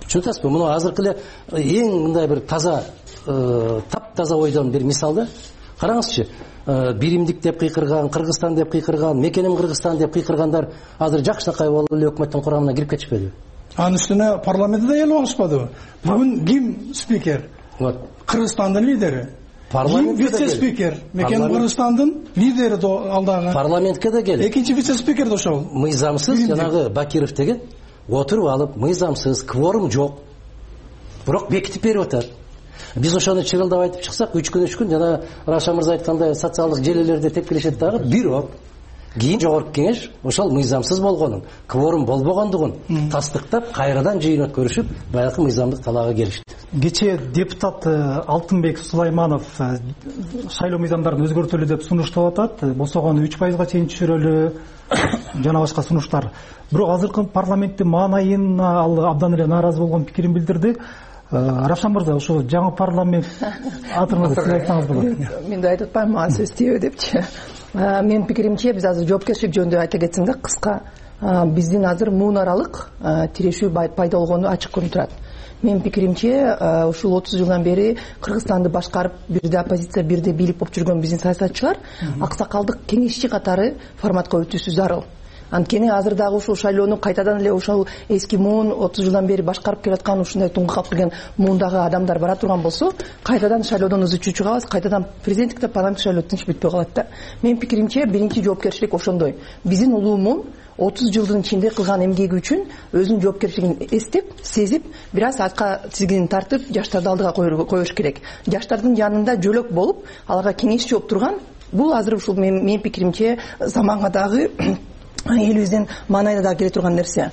Түшүнүп атасызбы? Муну азыркы эле эң мындай бир таза, таптаза ойдон бир мисалды караңызчы. Биримдик деп кыйкырган, Кыргызстан деп кыйкырган, мекеним Кыргызстан деп кыйкыргандар азыр жакшынакай болуп эле өкмөттүн курамына кирип кетишпедиби? Анын үстүнө парламентте да эл алышпадыбы? Бүгүн ким спикер? Кыргызстандын лидери. Ким вице-спикер? Мекеним Кыргызстандын лидери алдагы. Парламентке да келип. Экинчи вице-спикер да ошол. Мыйзамсыз жанагы Бакиров деген отуруп алып, мыйзамсыз, кворум жок. Бирок бекитип берип атат. Биз ошону чырылдап айтып чыксак, 3 күн жана Раша мырза айткандай социалдык желилерде тепкилешет дагы. Бирок кийин жогорку кеңеш ошол мыйзамсыз болгонун, кворум болбогондугун тастыктап, кайрадан жыйын өткөрүшүп, баягы мыйзамдык талаага келишти. Кечээ депутат Алтынбек Сулайманов шайлоо мыйзамдарын өзгөртөлү деп сунуштап атат. Босогону 3%га чейин түшүрөлү жана башка сунуштар. Бирок азыркы парламенттин маанайына ал абдан эле нааразы болгон пикирин билдирди. Равшан мырза, ошо жаңы парламент атырмада сиз айтсаңыз болот. Мен да айтып атпаймынбы, мага сөз тийеби депчи. Менин пикиримче биз азыр жоопкерчилик жөнүндө айта кетсең да кыска, биздин азыр муунаралык тирешүү пайда болгону ачык көрүнүп турат. Менин пикиримче ушул 30 жылдан бери Кыргызстанды башкарып, бирде оппозиция, бирде бийлик болуп жүргөн биздин саясатчылар аксакалдык кеңешчи катары форматка өтүүсү зарыл. Анткени азыр дагы ушул шайлоону кайтадан эле ошол эски муун 30 жылдан бери башкарып келаткан ушундай туңгу калып келген муундагы адамдар бара турган болсо, кайтадан шайлоодон үзүүчү чыгабыз, кайтадан президенттик деп парламенттик шайлоо тынч бүтпөй калат да. Менин пикиримче биринчи жоопкерчилик ошондой. Биздин улуу муун 30 жылдын ичинде кылган эмгеги үчүн өзүнүн жоопкерчилигин эстеп, сезип, бир аз арка тизгинин тартып, жаштарды алдыга коюш керек. Жаштардын жанында жөлөк болуп, аларга кеңешчи болуп турган, бул азыр ушул менин пикиримче заманга дагы элибиздин маанайына да келе турган нерсе.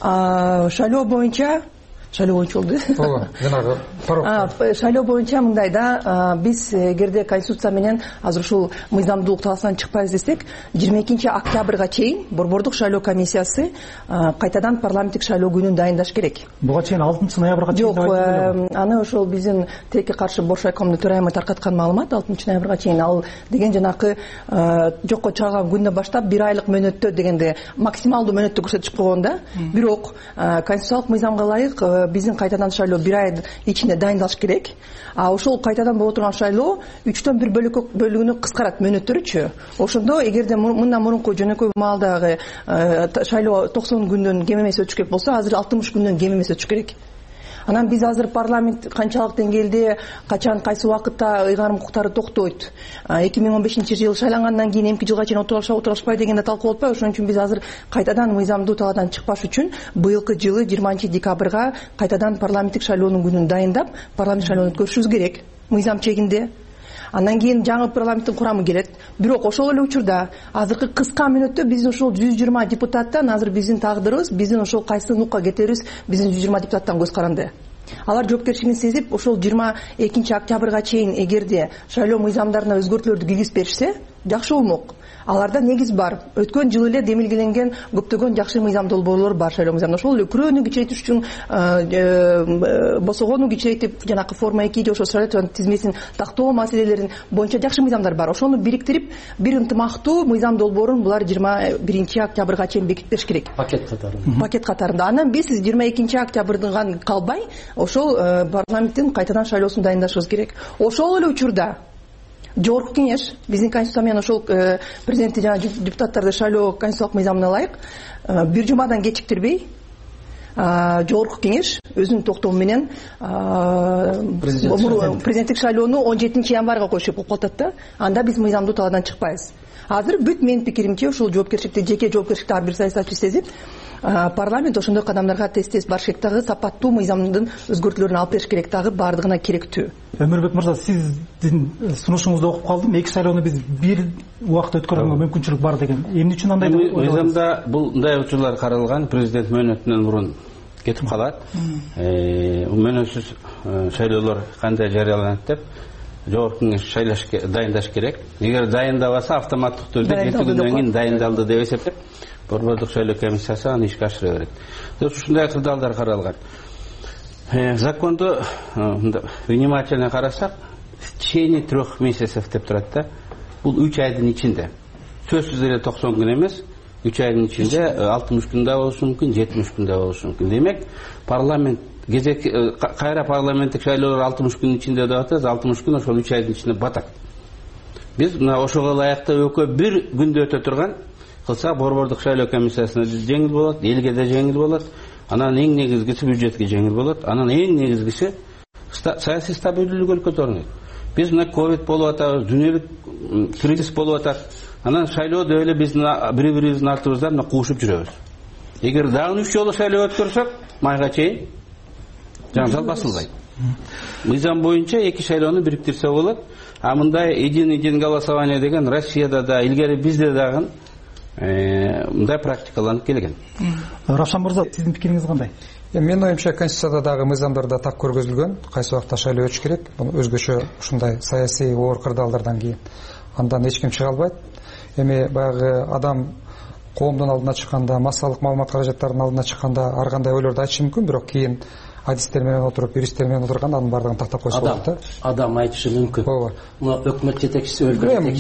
Шайлоо боюнча болду. Ооба, жанагы шайлоо боюнча мындай да, биз эгерде конституция менен азыр ушул мыйзамдуулук талаасынан чыкпайбыз десек, 22 октябрга чейин борбордук шайлоо комиссиясы кайтадан парламенттик шайлоо күнүн дайындаш керек. Буга чейин 6 ноябрга чейин. Жок, аны ошол биздин тилекке каршы Бош райкомдун төрайымы таркаткан маалымат 6 ноябрга чейин. Ал деген жанакы жокко чыгарган күндөн баштап 1 айлык мөөнөттө дегенде максималдуу мөөнөттү көрсөтүп койгон да. Бирок конституциялык мыйзамга ылайык биздин кайтадан шайлоо 1 ай ичинде дайындалыш керек. Ошол кайтадан боло турган шайлоо 3/4 бөлүгүнө кыскарат мөөнөттөрүчү. Ошондо эгерде мындан мурунку жөнөкөй маалдагы шайлоо 90 күндөн кем эмес өтүш керек болсо, азыр 60 күндөн кем эмес өтүш керек. Анан биз азыр парламент канчалык деңгээлде, качан, кайсы убакытта ыйгарым укуктары токтойт, 2015-жылы шайлангандан кийин эмки жылга чейин отуралышпай дегенде талкуу болбой, ошон үчүн биз азыр кайтадан мыйзамдуу талаадан чыкпаш үчүн быйылкы жылы 20 декабрга кайтадан парламенттик шайлоонун күнүн дайындап, парламент шайлоону өткөрүшүбүз керек мыйзам чегинде. Андан кийин жаңы парламенттин курамы келет. Бирок ошол эле учурда азыркы кыска мөөнөттө биздин ошол 120 депутаттан азыр биздин тагдырыбыз, биздин ошол кайсы нукка кетерибиз биздин 120 депутаттан көз каранды. Алар жоопкерчилигин сезип, ошол 22 октябрга чейин эгерде шайлоо мыйзамдарына өзгөртүүлөрдү киргизип беришсе, жакшы болмок. Аларда негиз бар. Өткөн жылы эле демилгеленген көптөгөн жакшы мыйзам долбоорлор бар шайлоо мыйзамында. Ошол эле күрөөнү кичирейтиш үчүн, босогонуу кичирейтип, жанакы форма 2 же ошо шайлоо тизмесин тактоо маселелерин боюнча жакшы мыйзамдар бар. Ошону бириктирип, бир ынтымактуу мыйзам долбоорун булар 21 октябрга чейин бекитип бериш керек. Пакет катарында. Анан биз 22 октябрдан калбай, ошол парламенттин кайтадан шайлоосун дайындашыбыз керек. Ошол эле учурда жогорку кеңеш биздин конституция менен ошол президентти жана депутаттарды шайлоо конституциялык мыйзамына ылайык 1 жумадан кечиктирбей жогорку кеңеш өзүнүн токтому менен президенттик шайлоону 17 январга коюш болуп калат да. Анда биз мыйзамдуу талаадан чыкпайбыз. Азыр бүт менин пикиримче ушул жоопкерчиликти, жеке жоопкерчиликти ар бир саясатчы сезип, парламент ошондой кадамдарга тез барыш керек, дагы сапаттуу мыйзамдын өзгөртүүлөрүн алып бериш керек, дагы баардыгына керектүү. Өмүрбек мырза, сиздин сунушуңузду окуп калдым. 2 шайлоону биз бир убакытта өткөргөнгө мүмкүнчүлүк бар деген. Эмне үчүн андай деп ойлойсуз? Мыйзамда бул мындай учурлар каралган, президент мөөнөтүнөн мурун кетип калат. Мөөнөтсүз шайлоолор кандай жарыяланат деп жогорку кеңеш дайындаш керек. Эгер дайындалбаса, автоматтык түрдө 7 күндөн кийин дайындалды деп эсептеп, борбордук шайлоо комиссиясы аны ишке ашыра берет. Ушундай кырдаалдар каралган. Законду внимательно карасак, в течение 3 месяцев деп турат да. Бул 3 айдын ичинде. Сөзсүз эле 90 күн эмес, 3 айдын ичинде 60 күндө болушу мүмкүн, 70 күндө болушу мүмкүн. Демек, парламент кезек кайра парламенттик шайлоолор 60 күнүн ичинде деп атабыз. 60 күн ошол 3 айдын ичинде батат. Биз мына ошого ылайыктуу экөө бир күндө өтө турган кылсак борбордук шайлоо комиссиясына жеңил болот, элге да жеңил болот. Анан эң негизгиси бюджетке жеңил болот. Анан эң негизгиси саясий стабилдүүлүккө көтөрүлөт. Биз мына ковид болуп атабыз, дүйнөлүк кризис болуп атат. Анан шайлоодо эле биз бири-бирибиздин артыбыздан мына куушуп жүрөбүз. Эгер дагы 3 жолу шайлоо өткөрсөк, майга чейин жаңжал басылбайт. Мыйзам боюнча 2 шайлоону бириктирсе болот. А мындай един голосование деген Россияда да, илгери бизде дагы мындай практикаланып келген. Равшан мырза, сиздин пикириңиз кандай? Менин оюмча конституцияда дагы мыйзамдарда так көргөзүлгөн, кайсы убакта шайлоо өтүш керек. Буну өзгөчө ушундай саясий оор кырдаалдардан кийин андан эч ким чыга албайт. Эми баягы адам коомдун алдына чыкканда, массалык маалымат каражаттарынын алдына чыкканда ар кандай ойлорду айтышы мүмкүн, бирок кийин адистер менен отуруп, юристтер менен отурганда анын бардыгын тактап койсо болот да. Адам айтышы мүмкүн. Ооба. Мына өкмөт жетекчиси өлкө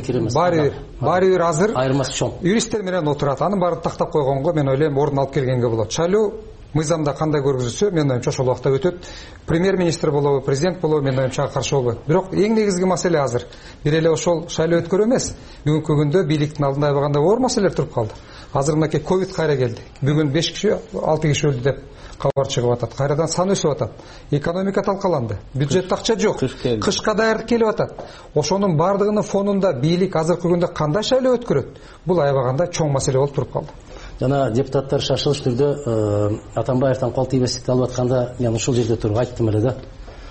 баары бир азыр айырмасы чоң. Юристтер менен отурат, анын баарын тактап койгонго мен ойлойм ордун алып келгенге болот. Шайлоо мыйзамда кандай көргөзүлсө, мен оюмча ошол убакта өтөт. Премьер-министр болобу, президент болобу, мен оюмча каршы болбойт. Бирок эң негизги маселе азыр бир эле ошол шайлоо өткөрүү эмес. Бүгүнкү күндө бийликтин алдында аябаганда оор маселелер туруп калды. Азыр мынакей ковид кайра келди. Бүгүн 5 киши, 6 киши өлдү деп кабар чыгып атат. Кайрадан сан өсүп атат. Экономика талкаланды. Бюджетте акча жок. Кышка даярдык келип атат. Ошонун бардыгынын фонунда бийлик азыркы күндө кандай шайлоо өткөрөт? Бул аябаганда чоң маселе болуп туруп калды. Жана депутаттар шашылыш түрдө Атамбаевдин кол тийбестикти алып атканда мен ушул жерде туруп айттым эле да.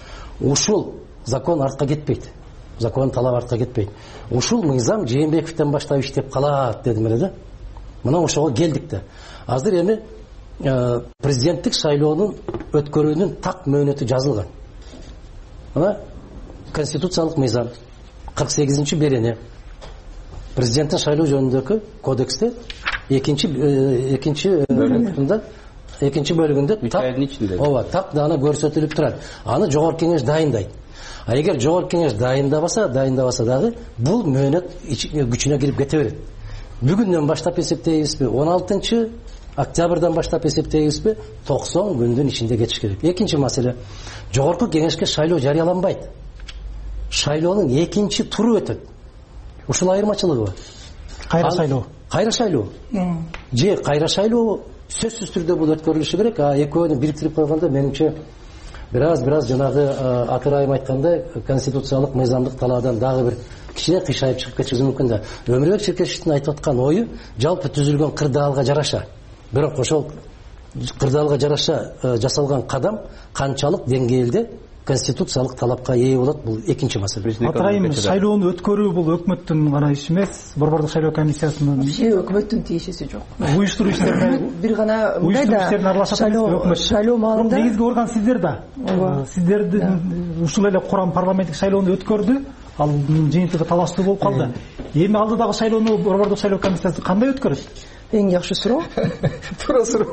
Ушул закон артка кетпейт. Закон талап артка кетпейт. Ушул мыйзам Жээнбековден баштап иштеп калат дедим эле да. Мына ошого келдик да. Азыр эми президенттик шайлоонун өткөрүүнүн так мөөнөтү жазылган. Мына конституциялык мыйзам 48-берене президенттин шайлоо жөнүндөгү кодексте экинчи бөлүгүндө ооба так даана көрсөтүлүп турат. Аны жогорку кеңеш дайындайт. А эгер жогорку кеңеш дайындабаса дагы бул мөөнөт күчүнө кирип кете берет. Бүгүндөн баштап эсептейбизби? 16 октябрдан баштап эсептейбизби? 90 күндүн ичинде кетиш керек. Экинчи маселе, жогорку кеңешке шайлоо жарыяланбайт. Шайлоонун экинчи туру өтөт. Ушул айырмачылыгы бар. Кайра шайлоо. Же кайра шайлоо сөзсүз түрдө бул өткөрүлүшү керек. А экөөнү бириктирип койгондо менимче бираз жанагы Атырайым айткандай конституциялык мыйзамдык талаадан дагы бир кичине кыйшайып чыгып кетиши мүмкүн да. Өмүрбек Черкешевдин айтып аткан ою жалпы түзүлгөн кырдаалга жараша. Бирок ошол кырдаалга жараша жасалган кадам канчалык деңгээлде конституциялык талапка ээ болот, бул экинчи маселе. Атырайым, шайлоону өткөрүү бул өкмөттүн гана иши эмес, борбордук шайлоо комиссиясынын. Өкмөттүн тиешеси жок. Уюштуруу иштерине бир гана мындай да шайлоо маалында негизги орган сиздер да. Сиздердин ушул эле курам парламенттик шайлоону өткөрдү. Ал жыйынтыгы талаштуу болуп калды. Эми алдыдагы шайлоону борбордук шайлоо комиссиясы кандай өткөрөт? Эң жакшы суроо. Туура суроо.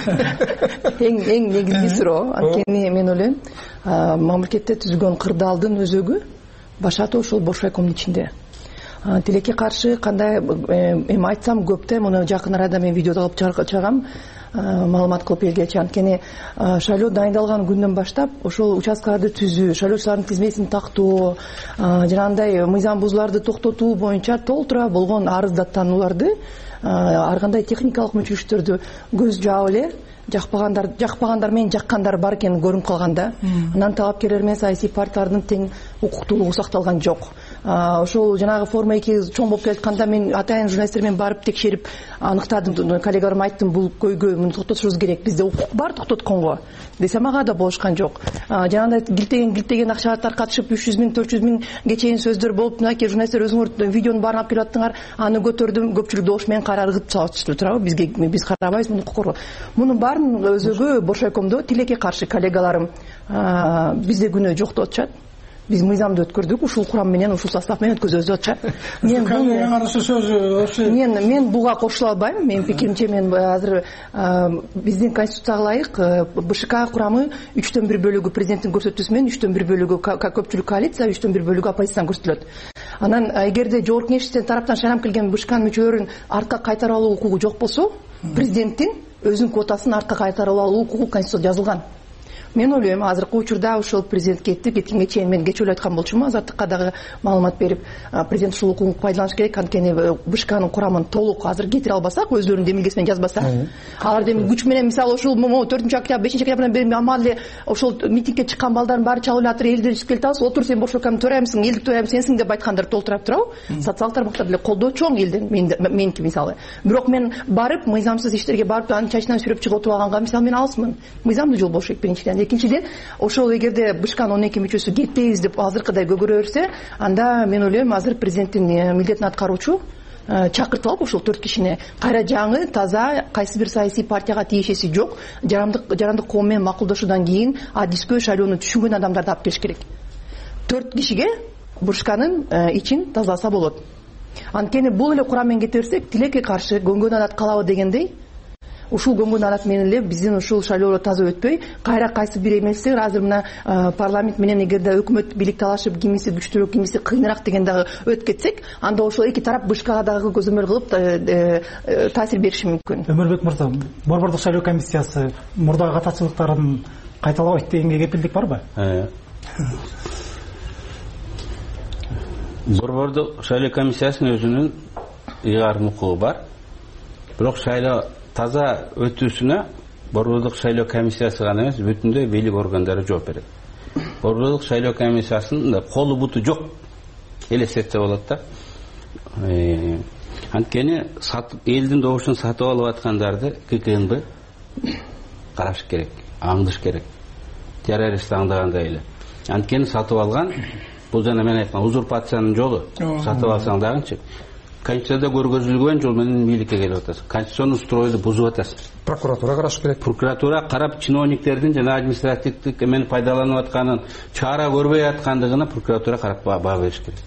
Эң негизги суроо. Анткени мен ойлойм, мамлекетте түзүлгөн кырдаалдын өзөгү башаты ошол Боршайкомдун ичинде. Тилекке каршы кандай эми айтсам көп да, муну жакын арада мен видеодо алып чыгам. Маалымат кылып келгечи, анткени шайлоо дайындалган күндөн баштап ошол участкаларды түзүү, шайлоочулардын тизмесин тактоо, жанагындай мыйзам бузууларды токтотуу боюнча толтура болгон арыз даттанууларды ар кандай техникалык мүчүлүштөрдү көз жаап эле жакпагандар менен жаккандар бар экени көрүнүп калганда, анан талапкерлер менен саясий партиялардын тең укуктуулугу сакталган жок. Ошол жанагы форма 2 чоң болуп келатканда мен атайын журналисттер менен барып текшерип аныктадым, коллегаларыма айттым, бул көйгөй муну токтотушубуз керек, бизде укук бар токтотконго десем ага да болушкан жок. Жанагындай гилтеген акчалар таркатышып 300 000 400 000 чейин сөздөр болуп, мынакей журналисттер өзүңөр видеонун баарын алып келип аттыңар, аны көтөрдүм, көпчүлүк добуш менен ыргытып салышты, туурабы? Биз карабайбыз муну укук. Мунун баарын өзөгү Боршайкомдо тилекке каршы коллегаларым бизде күнөө жок деп атышат. Биз мыйзамды өткөрдүк, ушул курам менен, ушул состав менен өткөзөбүз деп атышат. Мен буга кошула албайм. Менин пикиримче, мен азыр биздин конституцияга ылайык БШК курамы 3/1 бөлүгү президенттин көрсөтүүсү менен 3/1 бөлүгү көпчүлүк коалиция, 3/1 бөлүгү оппозициядан көрсөтүлөт. Анан эгерде жогорку кеңештин тараптан шайланып келген БШКнын мүчөлөрүн артка кайтарып алуу укугу жок болсо, президенттин өзүнүн квотасын артка кайтарып алуу укугу конституцияда жазылган. мен ойлойм азыркы учурда ошол президент кеткенге чейин мен кечээ эле айткан болчумун, Азаттыкка дагы маалымат берип, президент ушул укугун пайдаланыш керек, анткени БШКнын курамын толук азыр кетире албасак, өзлөрүнүн демилгеси менен жазбаса, алар күч менен мисалы ушул 4-октябрь 5-октябрдан бери амалы ошол митингге чыккан балдардын баары чалып эле атыр, элди келип атабыз, отур сен бош өлкөмдү төрөймүсүң, элдик төрөйм сенсиң деп айткандар толтура турабы. Социалдык тармактар деле колдоо чоң элдин, меники мисалы. Бирок мен барып мыйзамсыз иштерге барып анын чачынан сүйрөп чыгып отуруп алганга мисалы мен алысмын. Мыйзамдуу жол болуш керек биринчиден. Экинчиден, ошол эгерде БШКнын 12 мүчөсү кетпейбиз деп азыркыдай көгөрө берсе, анда мен ойлойм азыр президенттин милдетин аткаруучу чакыртылып ошол 4 кишини кайра жаңы, таза, кайсы бир саясий партияга тиешеси жок, жарандык коом менен макулдашуудан кийин адискө шайлоону түшүнгөн адамдарды алып келиш керек. 4 кишиге БШКнын ичин тазаласа болот. Анткени бул эле курам менен кете берсек, тилекке каршы көнгөн адат калабы дегендей, ушул көнгөн адат менен эле биздин ушул шайлоолор таза өтпөй, кайра кайсы бир эмеси азыр мына парламент менен эгерде өкмөт бийлик талашып, кимиси күчтүүрөөк, кимиси кыйыныраак деген дагы өтүп кетсек, анда ошол эки тарап БШКга дагы көзөмөл кылып таасир бериши мүмкүн. Өмүрбек мырза, борбордук шайлоо комиссиясы мурдагы катачылыктарын кайталабайт дегенге кепилдик барбы? Борбордук шайлоо комиссиясынын өзүнүн ыйгарым укугу бар. Бирок шайлоо таза өтүүсүнө борбордук шайлоо комиссиясы гана эмес, бүтүндөй бийлик органдары жооп берет. Борбордук шайлоо комиссиясынын колу буту жок элестетсе болот да. Анткени элдин добушун сатып алып аткандарды ККНБ караш керек, аңдыш керек. Террорист аңдагандай эле. Анткени сатып алган, бул жана мен айткан узурпациянын жолу. Сатып алсаң дагычы Конституцияда көргөзүлгөн жол менен бийликке келип атасың. Конституционный стройду бузуп атасың. Прокуратура караш керек. Прокуратура карап, чиновниктердин жана административдик эмени пайдаланып атканын, чара көрбөй аткандыгына прокуратура карап баа бериш керек.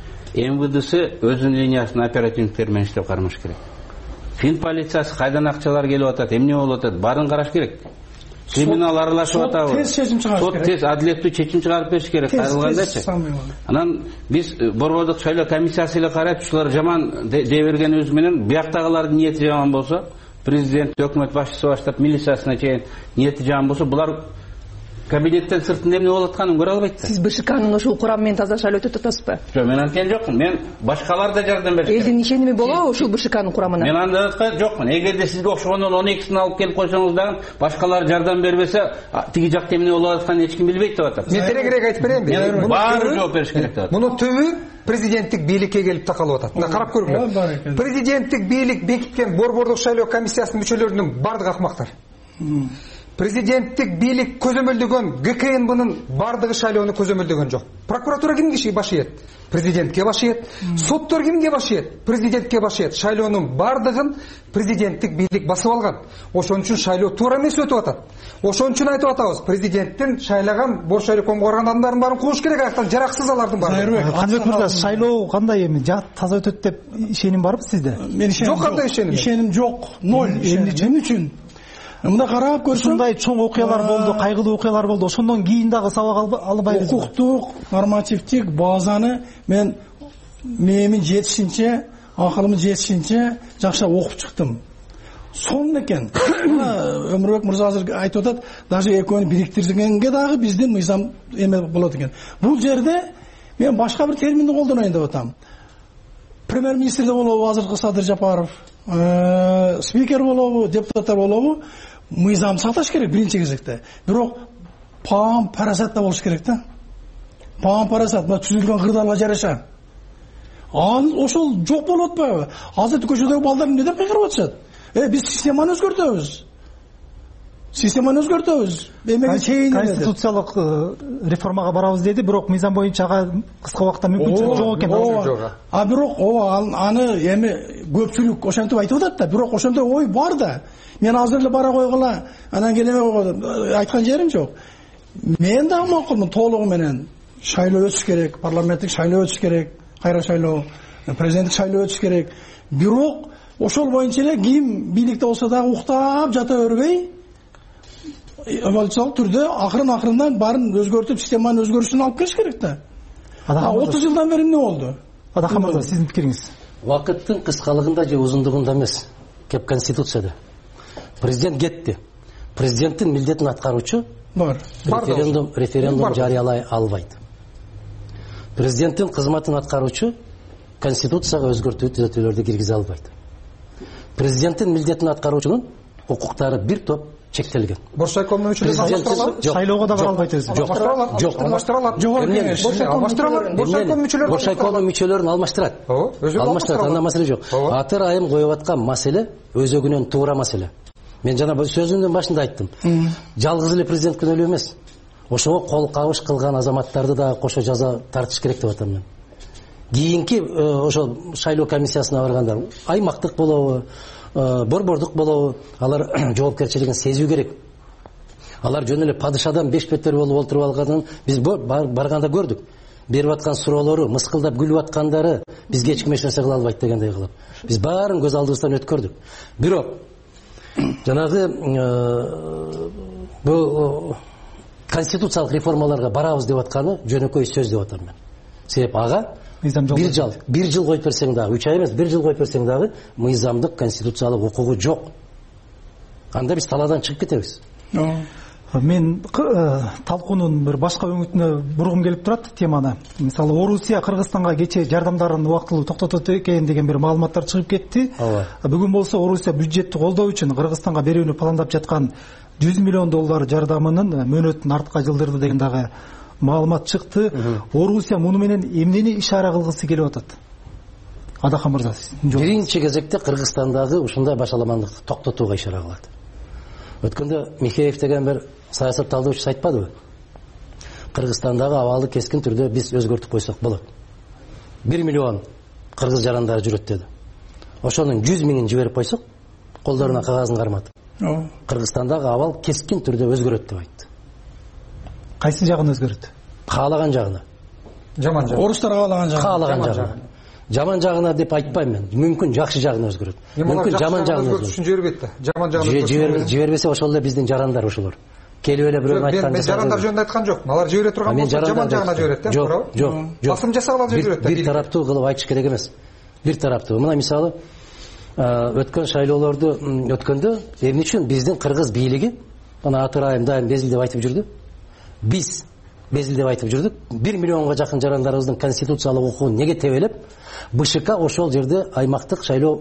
МВДсы өзүнүн линиясын оперативниктер менен иштеп кармаш керек. Фин полициясы кайдан акчалар келип атат, эмне болуп атат, баарын караш керек. Криминал аралашып атабы. Сот тез адилеттүү чечим чыгарып бериш керек. Кайрылгандачы. Анан биз борбордук шайлоо комиссиясы эле карайт, ушулар жаман дей берген өзү менен бияктагылардын ниети жаман болсо, президент, өкмөт башчысы баштап милициясына чейин ниети жаман болсо, булар кабинеттен сыртында эмне болуп атканын көрө албайт да. Сиз БШКнын ошол курамы менен таза шайлоо өтөт атасызбы? Жок, мен анткени жокмун. Мен башкалар да жардам беришет. Элдин ишеними болобу ошол БШКнын курамына? Мен анда жокмун. Эгерде сизге окшогондон 12син алып келип койсоңуз дагы башкалар жардам бербесе, тиги жакта эмне болуп атканын эч ким билбейт деп атат. Мен тегерээк айтып берейинби? Баары жооп бериш керек деп атат. Мунун түбү президенттик бийликке келип такалып атат. Мына карап көрүңүлөр. Президенттик бийлик бекиткен борбордук шайлоо комиссиясынын мүчөлөрүнүн бардыгы акмактар. Президенттик бийлик көзөмөлдөгөн ГКНБнын бардыгы шайлоону көзөмөлдөгөн жок. Прокуратура кимге баш ийет? Президентке баш ийет. Соттор кимге баш ийет? Президентке баш ийет. Шайлоонун бардыгын президенттик бийлик басып алган. Ошон үчүн шайлоо туура эмес өтүп атат. Ошон үчүн айтып атабыз, президенттин шайлаган бош шайлоо коңгорган адамдардын баарын кууш керек, аяктан жараксыз алардын баары. Каныбек мырза, шайлоо кандай эми таза өтөт деп ишеним барбы сизде? Жок, кандай ишеним? Ишеним жок, 0. Эмне үчүн? Мында карап көрсөң, ушундай чоң окуялар болду, кайгылуу окуялар болду. Ошондон кийин дагы сабак албайбыз. Укуктук, нормативдик базаны мен менин жетишинче, акылымдын жетишинче жакшы окуп чыктым. Сонун экен. Өмүрбек мырза азыр айтып атат, даже экөөнү бириктиргенге дагы биздин мыйзам эме болот экен. Бул жерде мен башка бир терминди колдонойн деп атам. Премьер-министр да болобу азыркы Садыр Жапаров, спикер болобу, депутаттар болобу, мыйзам сакташ керек биринчи кезекте. Бирок паам парасат да болуш керек да. Паам парасат түзүлгөн кырдаалга жараша. Ошол жок болуп атпайбы? Азыр көчөдөгү балдар эмне деп кыйкырып атышат? Биз системаны өзгөртөбүз. Эмеге чейин конституциялык реформага барабыз деди, бирок мыйзам боюнча кыска убакытта мүмкүнчүлүк жок экен. Бирок аны эми көпчүлүк ошентип айтып атат да, бирок ошондой ой бар да. Мен азыр эле бара койгула, анан келеме койгула айткан жерим жок. Мен дагы макулмун, толугу менен шайлоо өтүш керек, парламенттик шайлоо өтүш керек, кайра шайлоо, президенттик шайлоо өтүш керек. Бирок ошол боюнча эле ким бийликте болсо дагы уктап жата бербей, эволюциялык түрдө акырын-акырындан баарын өзгөртүп, системанын өзгөрүшүн алып келиш керек да. 30 жылдан бери эмне болду? Адахан мырза, сиздин пикириңиз? Убакыттын кыскалыгында же узундугунда эмес, кеп конституцияда. Президент кетти. президенттин милдетин аткаруучу референдум жарыялай албайт. Президенттин кызматын аткаруучу конституцияга өзгөртүү түзөтүүлөрдү киргизе албайт. Президенттин милдетин аткаруучунун укуктары бир топ чектелген. Боршайкомдун мүчөлөрү шайлоого да бара албайт өзү. Боршайкомдун мүчөлөрүн алмаштырат. Анда маселе жок. Атыр айым коюп аткан маселе өзөгүнөн туура маселе. Мен жана сөзүмдүн башында айттым. Жалгыз эле президент күнөөлүү эмес. Ошого кол кабыш кылган азаматтарды да кошо жаза тартыш керек деп атам мен. Кийинки ошо шайлоо комиссиясына барганда аймактык болобу, борбордук болобу, алар жоопкерчилигин сезүү керек. Алар жөн эле падышадан беш беттер болуп олтуруп алганын биз барганда көрдүк. Берип аткан суроолору, мыскылдап күлүп аткандары бизге эч ким эч нерсе кыла албайт дегендей кылып. Биз баарын көз алдыбыздан өткөрдүк. Бирок жанагы бул конституциялык реформаларга барабыз деп атканы жөнөкөй сөз деп атам мен. Себеп ага бир жыл коюп берсең дагы, 3 ай эмес, 1 жыл коюп берсең дагы мыйзамдык конституциялык укугу жок. Анда биз талаадан чыгып кетебиз. Мен талкуунун бир башка өңүтүнө бургум келип турат теманы. Мисалы Орусия Кыргызстанга кечээ жардамдарын убактылуу токтотот экен деген бир маалыматтар чыгып кетти. Бүгүн болсо Орусия бюджетти колдоо үчүн Кыргызстанга берүүнү пландап жаткан $100 миллион жардамынын мөөнөтүн артка жылдырды деген дагы маалымат чыкты. Орусия муну менен эмнени ишара кылгысы келип атат? Адахан мырза, биринчи кезекте Кыргызстандагы ушундай башаламандыкты токтотууга ишара кылат. Өткөндө Михеев деген бир саясат талдоочу айтпадыбы? Кыргызстандагы абалды кескин түрдө биз өзгөртүп койсок болот. 1 миллион кыргыз жарандары жүрөт деди. Ошонун 100 миңин жиберип койсок, колдоруна кагазын карматып. Кыргызстандагы абал кескин түрдө өзгөрөт деп айтты. Кайсы жагын өзгөрөт? Каалаган жагына. Жаман жагына. Орустар каалаган жагына. Жаман жагына деп айтпайм мен. Мүмкүн жакшы жагына өзгөрөт. Мүмкүн жаман жагына өзгөрөт. Жибербейт да. Жаман жагына жибербесе ошол эле биздин жарандар ошолор. Келип эле бирөө айткан. Мен жарандар жөнүндө айткан жок. Алар жибере турган болсо жаман жагына жиберет да. Жок. Басым жасап алып жиберет да. Бир тараптуу кылып айтыш керек эмес. Бир тараптуу. Мына мисалы өткөн шайлоолорду өткөндө эмне үчүн биздин кыргыз бийлиги мына Атыр айым дайым безилдеп айтып жүрдү. Биз безилдеп айтып жүрдүк. 1 миллионго жакын жарандарыбыздын конституциялык укугун неге тебелеп, БШК ошол жерде аймактык шайлоо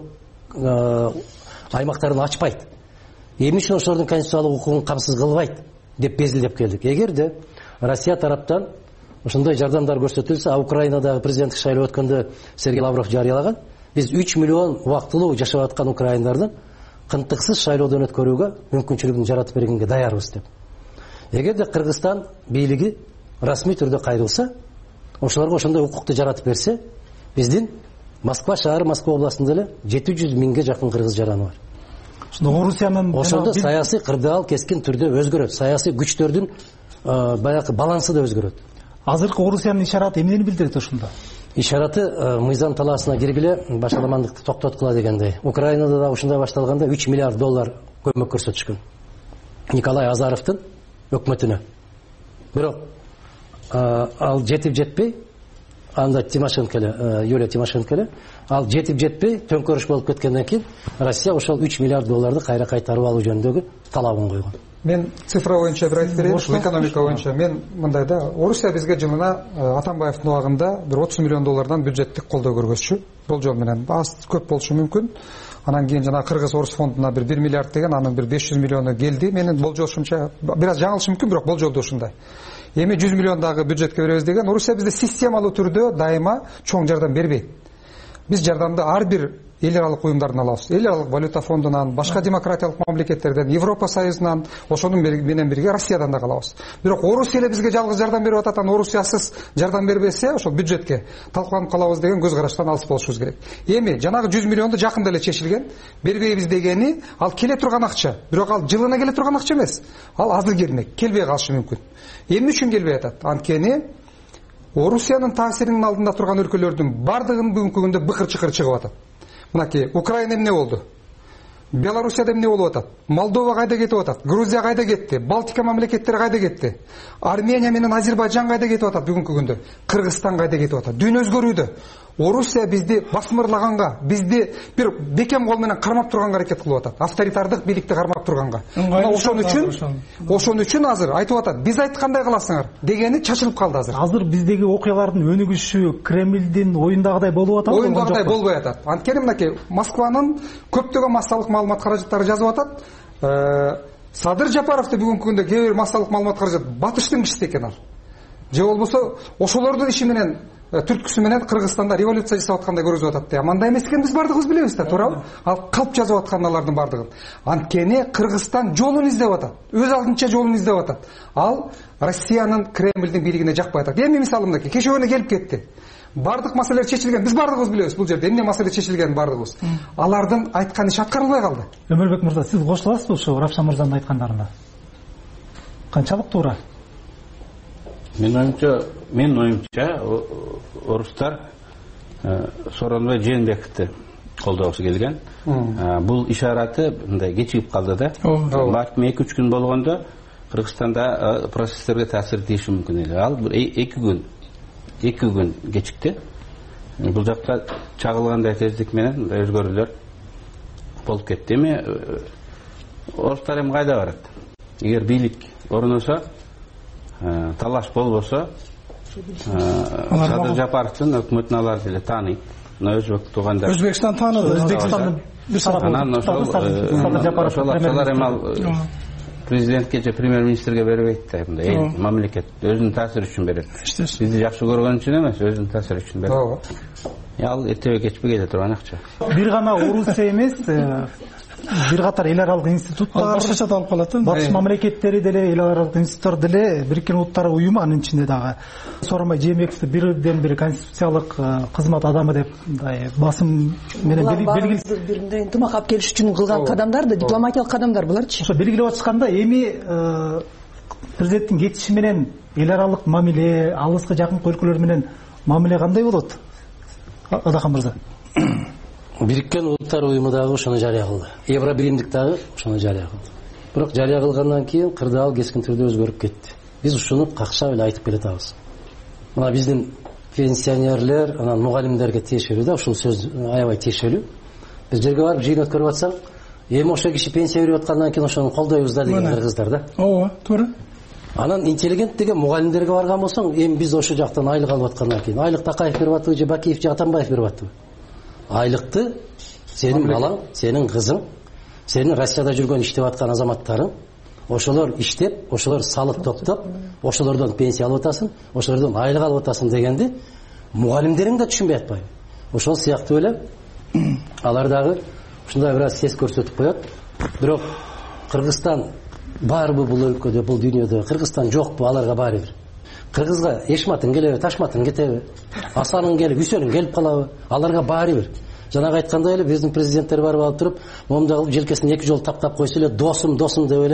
аймактарын ачпайт. Эмне үчүн ошолордун конституциялык укугун камсыз кылбайт деп безилдеп келдик. Эгерде Россия тараптан ошондой жардамдар көрсөтүлсө, Украинадагы президенттик шайлоо өткөндө Сергей Лавров жарыялаган, биз 3 миллион убактылуу жашап аткан украиндардын кынтыксыз шайлоодон өткөрүүгө мүмкүнчүлүгүн жаратып бергенге даярбыз деп. Эгерде Кыргызстан бийлиги расмий түрдө кайрылса, ошолорго ошондой укукту жаратып берсе, биздин Москва шаары, Москва областында эле 700 миңге жакын кыргыз жараны бар. Ошондо саясий кырдаал кескин түрдө өзгөрөт. Саясий күчтөрдүн баягы балансы да өзгөрөт. Азыркы Орусиянын ишараты эмнени билдирет ошондо? Ишараты мыйзам талаасына киргиле башаламандыкты токтоткула дегендей. Украинада да ушундай башталганда $3 миллиард көмөк көрсөтүшкөн. Николай Азаровдун өкмөтүнө. Бирок ал жетип жетпей, анда Тимошенко эле, Юлия Тимошенко эле, ал жетип жетпей төңкөрүш болуп кеткенден кийин Россия ошол $3 миллиард кайра кайтарып алуу жөнүндөгү талабын койгон. Мен цифра боюнча бир айтып берейин, экономика боюнча мен мындай да, Орусия бизге жылына Атамбаевдин убагында бир $30 миллион бюджеттик колдоо көргөзчү. Болжол менен аз көп болушу мүмкүн. Анан кийин жана Кыргыз Орус фондуна бир 1 миллиард деген, анын бир 500 миллиону келди. Менин болжошумча, бир аз жаңылышым мүмкүн, бирок болжолду ушундай. Эми 100 миллиондагы бюджетке беребиз деген, Орусия бизде системалуу түрдө дайыма чоң жардам бербейт. Биз жардамды ар бир эл аралык уюмдардан алабыз. Эл аралык валюта фондунан, башка демократиялык мамлекеттерден, Европа союзунан, ошонун менен бирге Россиядан да алабыз. Бирок Орусия эле бизге жалгыз жардам берип атат, Орусиясыз жардам бербесе, ошол бюджетке талкууланып калабыз деген көз караштан алыс болушубуз керек. Эми жанагы 100 миллионду жакында эле чечилген. Бербейбиз дегени, ал келе турган акча. Бирок ал жылына келе турган акча эмес. Ал азыр келмек, келбей калышы мүмкүн. Эмне үчүн келбей атат? Анткени Орусиянын таасиринин алдында турган өлкөлөрдүн бардыгын бүгүнкү күндө быкыр-чыкыр чыгып атат. Мынакей Украина эмне болду? Белоруссияда эмне болуп атат? Молдова кайда кетип атат? Грузия кайда кетти? Балтика мамлекеттери кайда кетти? Армения менен Азербайжан кайда кетип атат бүгүнкү күндө? Кыргызстан кайда кетип атат? Дүйнө өзгөрүүдө. Орусия бизди басмырлаганга, бизди бир бекем кол менен кармап турганга аракет кылып атат. Авторитардык бийликти кармап турганга. Ошон үчүн азыр айтып атат, биз айткандай кыласыңар дегени чачылып калды азыр. Азыр биздеги окуялардын өнүгүшү Кремлдин оюндагыдай болуп атат. Оюндагыдай болбой атат. Анткени мынакей Москванын көптөгөн массалык маалымат каражаттары жазып атат. Садыр Жапаровду бүгүнкү күндө кээ бир массалык маалымат каражат батыштын кишиси экен ал. Же болбосо ошолордун иши менен түрткүсү менен Кыргызстанда революция жасап аткандай көргөзүп атат да. Мындай эмес экенин биз бардыгыбыз билебиз да, туурабы? Ал калп жазып аткан алардын бардыгын. Анткени Кыргызстан жолун издеп атат. Өз алдынча жолун издеп атат. Ал Россиянын Кремлдин бийлигине жакпай атат. Эми мисалы мынакей, кеше күнү келип кетти. Бардык маселелер чечилген. Биз бардыгыбыз билебиз бул жерде эмне маселе чечилгенин бардыгыбыз. Алардын айткан иши аткарылбай калды. Өмүрбек мырза, сиз кошуласызбы ошо Равшан мырзанын айткандарына? Канчалык туура? Менин оюмча, орустар Сооронбай Жээнбековду колдогусу келген. Бул ишараты мындай кечигип калды да. Балким 2-3 күн болгондо Кыргызстанда процесстерге таасир тийиши мүмкүн эле. Ал бир 2 күн кечикти. Бул жакка чагылгандай тездик менен өзгөрүүлөр болуп кетти. Эми орустар эми кайда барат? Эгер бийлик орносо, талаш болбосо, Садыр Жапаровдун өкмөтүн алар деле тааныйт. Мына өзбек туугандар. Өзбекстан тааныды. Өзбекстандын бир сабак. Анан Садыр Жапаров эми президентке же премьер-министрге бербейт да, мындай мамлекет өзүнүн таасири үчүн берет. Бизди жакшы көргөн үчүн эмес, өзүнүн таасири үчүн берет. Ал эртеби кечпей келе турган акча. Бир гана Орусия эмес, бир катар эл аралык институттар, башкача алып калат. Батыш мамлекеттери деле, эл аралык институттар деле, Бириккен Улуттар уюму анын ичинде дагы Сооронбай Жээнбековду бирден бир конституциялык кызмат адамы деп мындай басым менен белгилеп биринде интимак алып келиш үчүн кылган кадамдар да, дипломатиялык кадамдар буларчы. Ошо белгилеп атышканда эми президенттин кетиши менен эл аралык мамиле, алыскы жакынкы өлкөлөр менен мамиле кандай болот? Адахан мырза. Бириккен Улуттар уюму дагы ошону жарыя кылды. Евробиримдик дагы ошону жарыя кылды. Бирок жарыя кылгандан кийин кырдаал кескин түрдө өзгөрүп кетти. Биз ушуну какшап эле айтып келатабыз. Мына биздин пенсионерлер, анан мугалимдерге тиешелүү да, ушул сөз аябай тиешелүү. Биз жерге барып жыйын өткөрүп атсак, эми ошо киши пенсия берип аткандан кийин ошону колдойбуз да деген кыргыздар да. Ооба, туура. Анан интеллигент деген мугалимдерге барган болсоң, эми биз ошол жактан айлык алып аткандан кийин айлык Такаев берип атпайбы же Бакиев же Атамбаев берип атпайбы? Айлыкты сенин балаң, сенин кызың, сенин Россияда жүргөн иштеп аткан азаматтарың, ошолор иштеп, ошолор салык топтоп, ошолордон пенсия алып атасың, ошолордон айлык алып атасың дегенди мугалимдериң да түшүнбөй атпайбы? Ошол сыяктуу эле алар дагы ушундай бир аз сес көрсөтүп коет. Бирок Кыргызстан барбы бул өлкөдө, бул дүйнөдө? Кыргызстан жокпу? Аларга баары бир. Кыргызга эшматың келеби, ташматың кетеби, асаның келип, үсөнүң келип калабы? Аларга баары бир. Жанагы айткандай эле биздин президенттер барып алып туруп, момундай кылып желкесин 2 жолу таптап койсо эле, досум деп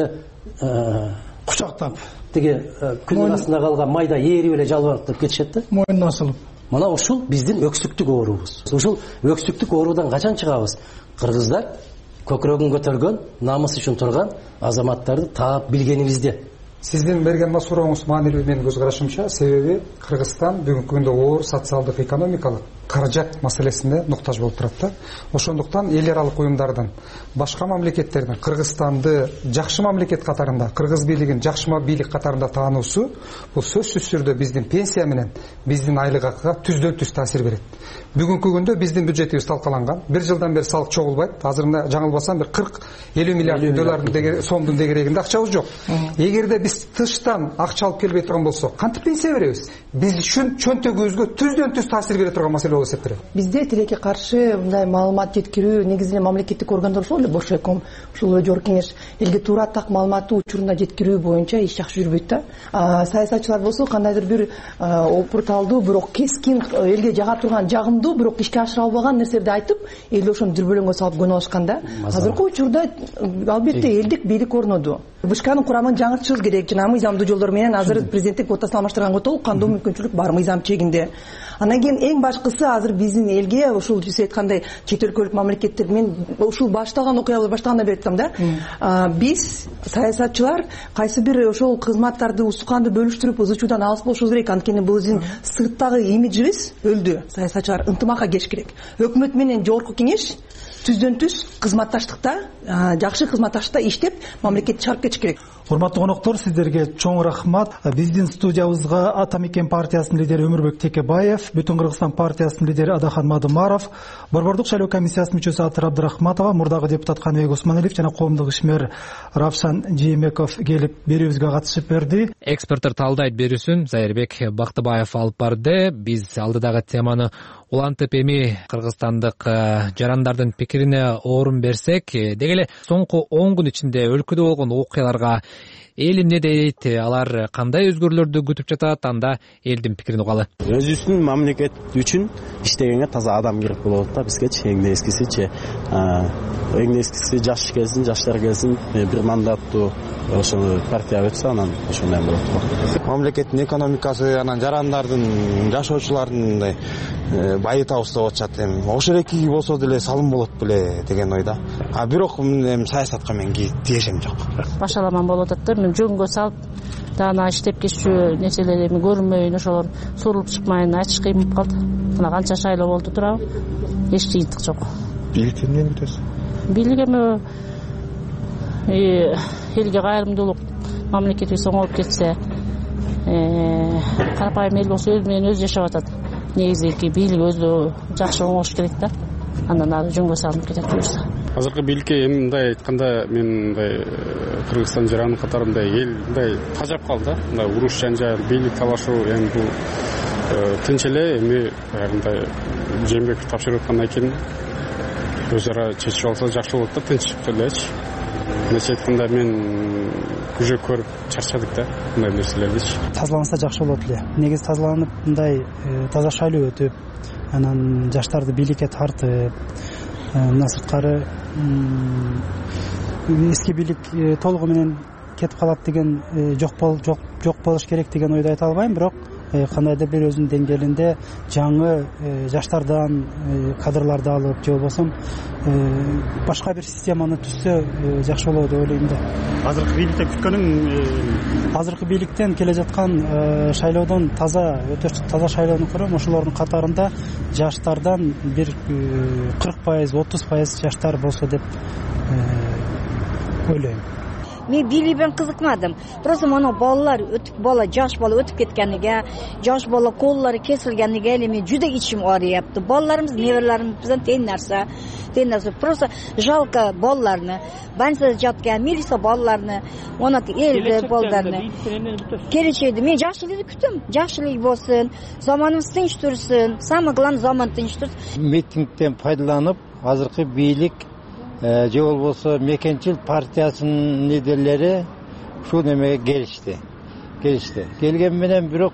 эле кучактап, тиги күнүн астында калган майда ээрип эле жалбарып деп кетишет да. Мойнуна асылып. Мына ушул биздин өксүктүк оорубуз. Ушул өксүктүк оорудан качан чыгабыз? Кыргыздар көкүрөгүн көтөргөн, намыс үчүн турган азаматтарды таап билгенибизде. Сиздин берген сурооңуз маанилүү менин көз карашымча, себеби Кыргызстан бүгүнкү күндө оор социалдык, экономикалык каражат маселесине муктаж болуп турат да. Ошондуктан эл аралык уюмдардын, башка мамлекеттердин Кыргызстанды жакшы мамлекет катарында, кыргыз бийлигин жакшы бийлик катарында таануусу бул сөзсүз түрдө биздин пенсия менен биздин айлык акыга түздөн түз таасир берет. Бүгүнкү күндө биздин бюджетибиз талкаланган. 1 жылдан бери салык чогулбайт. Азырында жаңылбасам бир 40-50 миллиард доллардын сомдун дегерегинде акчабыз жок. Эгерде биз тыштан акча алып келбей турган болсок, кантип пенсия беребиз? Биз үчүн чөнтөгүбүзгө түздөн түз таасир бере турган маселе болуп эсептелет. Бизде тилекке каршы мындай маалымат жеткирүү негизинен мамлекеттик органдар ошол эле Бошеком, ушул жогорку кеңеш элге туура так маалыматты учурунда жеткирүү боюнча иш жакшы жүрбөйт да. Саясатчылар болсо кандайдыр бир опурталдуу, бирок кескин элге жага турган жагымдуу, бирок ишке ашыра албаган нерселерди айтып, элди ошону дүрбөлөңгө салып көңүл алышкан да. Азыркы учурда албетте элдик бийлик орноду. БШКнын курамын жаңыртышыбыз керек. Жана мыйзамдуу жолдор менен азыр президенттик квотасын алмаштырганга толук кандуу мүмкүнчүлүк бар мыйзам чегинде. Андан кийин эң башкысы азыр биздин элге ушул сиз айткандай чет өлкөлүк мамлекеттер мен ушул башталган окуялар баштагандан бери айтам да. Биз саясатчылар кайсы бир ошол кызматтарды устуканды бөлүштүрүп ызычуудан алыс болушубуз керек. Анткени бул биздин сырттагы имиджибиз өлдү. Саясатчылар ынтымакка келиш керек. Өкмөт менен жогорку кеңеш түздөн түз кызматташтыкта, жакшы кызматташтыкта иштеп мамлекетти чыгарып кетиш керек. Урматтуу коноктор, сиздерге чоң рахмат. Биздин студиябызга Атамекен партиясынын лидери Өмүрбек Текебаев, Бүтүн Кыргызстан партиясынын лидери Адахан Мадымаров, Борбордук шайлоо комиссиясынын мүчөсү Атыр Абдрахматова, мурдагы депутат Каныбек Усманалиев жана коомдук ишмер Равшан Жээнбеков келип берүүбүзгө катышып берди. Эксперттер талдайт берүүсүн Зайырбек Бактыбаев алып барды. Биз алдыдагы теманы улантып эми кыргызстандык жарандардын пикирине орун берсек, деги эле соңку 10 күн ичинде өлкөдө болгон окуяларга эл эмне дейт, алар кандай өзгөрүүлөрдү күтүп жатат, анда элдин пикирин угалы. Өзүбүздүн мамлекет үчүн иштегенге таза адам керек болот да бизгечи, эң нескисичи. Эң нескиси жаш келсин, жаштар келсин, бир мандаттуу ошо партия өтсө, анан ошондой болот. Мамлекеттин экономикасы, анан жарандардын, жашоочулардын мындай байытабыз деп атышат. Ошол эки болсо деле салым болот беле деген ойда. Бирок саясатка мен тиешем жок. Башаламан болуп атат да. Жөнгө салып дана иштеп кетчү нерселер эми көрүнбөйүн, ошолор сурулуп чыкмайын, ачыш кыйын болуп калды. Мына канча шайлоо болду турабы, эч жыйынтык жок. Бийликтен эмне күтөсүз? Бийлик эми элге кайрымдуулук, мамлекетибиз оңолуп кетсе, карапайым эл болсо өз менен өзү жашап атат. Негизги бийлик өзү жакшы оңолуш керек да. Андан ары жөнгө салынып кетет буюрса. Азыркы бийликке эми мындай айтканда мен мындай Кыргызстан жараны катарында эл мындай тажап калды. Мындай уруш жанжал, бийлик талашуу, эми бул тынч эле эми мындай Жээнбеков тапшырып аткандан кийин өз ара чечип алса жакшы болот да, тынччык элечи. Мындайча айтканда мен күжө көрүп чарчадык да мындай нерселердичи. Тазаланса жакшы болот эле. Негизи тазаланып мындай таза шайлоо өтүп, анан жаштарды бийликке тартып, мына сырткары эски бийлик толугу менен кетип калат деген жок болуш керек деген ойду айта албайм, бирок кандайдыр бир өзүнүн деңгээлинде жаңы жаштардан кадрларды алып, же болбосо башка бир системаны түзсө жакшы болот деп ойлойм да. Азыркы бийликтен күткөнүң? Азыркы бийликтен келе жаткан шайлоодон өтө таза шайлоону көрөм. Ошолордун катарында жаштардан бир 40%, 30% жаштар болсо деп ойлойм. Мен бийликпен кызыкмадым. Просто мына балалар жаш бала өтүп кеткениге, жаш бала коллары кесилгениге эми жүдө ичим аарыяпты. Балаларыбыз, неберелерибизден тең нерсе. Просто жалко балаларны. Больницада жаткан милиция балаларны, мына эл балаларны. Келечекте мен жакшылыгы күтөм. Жакшылык болсун, заманыбыз тынч турсун. Самое главное заман тынч турсун. Митингден пайдаланып, азыркы бийлик же болбосо мекенчил партиясынын лидерлери ушул немеге келишти. Келген менен бирок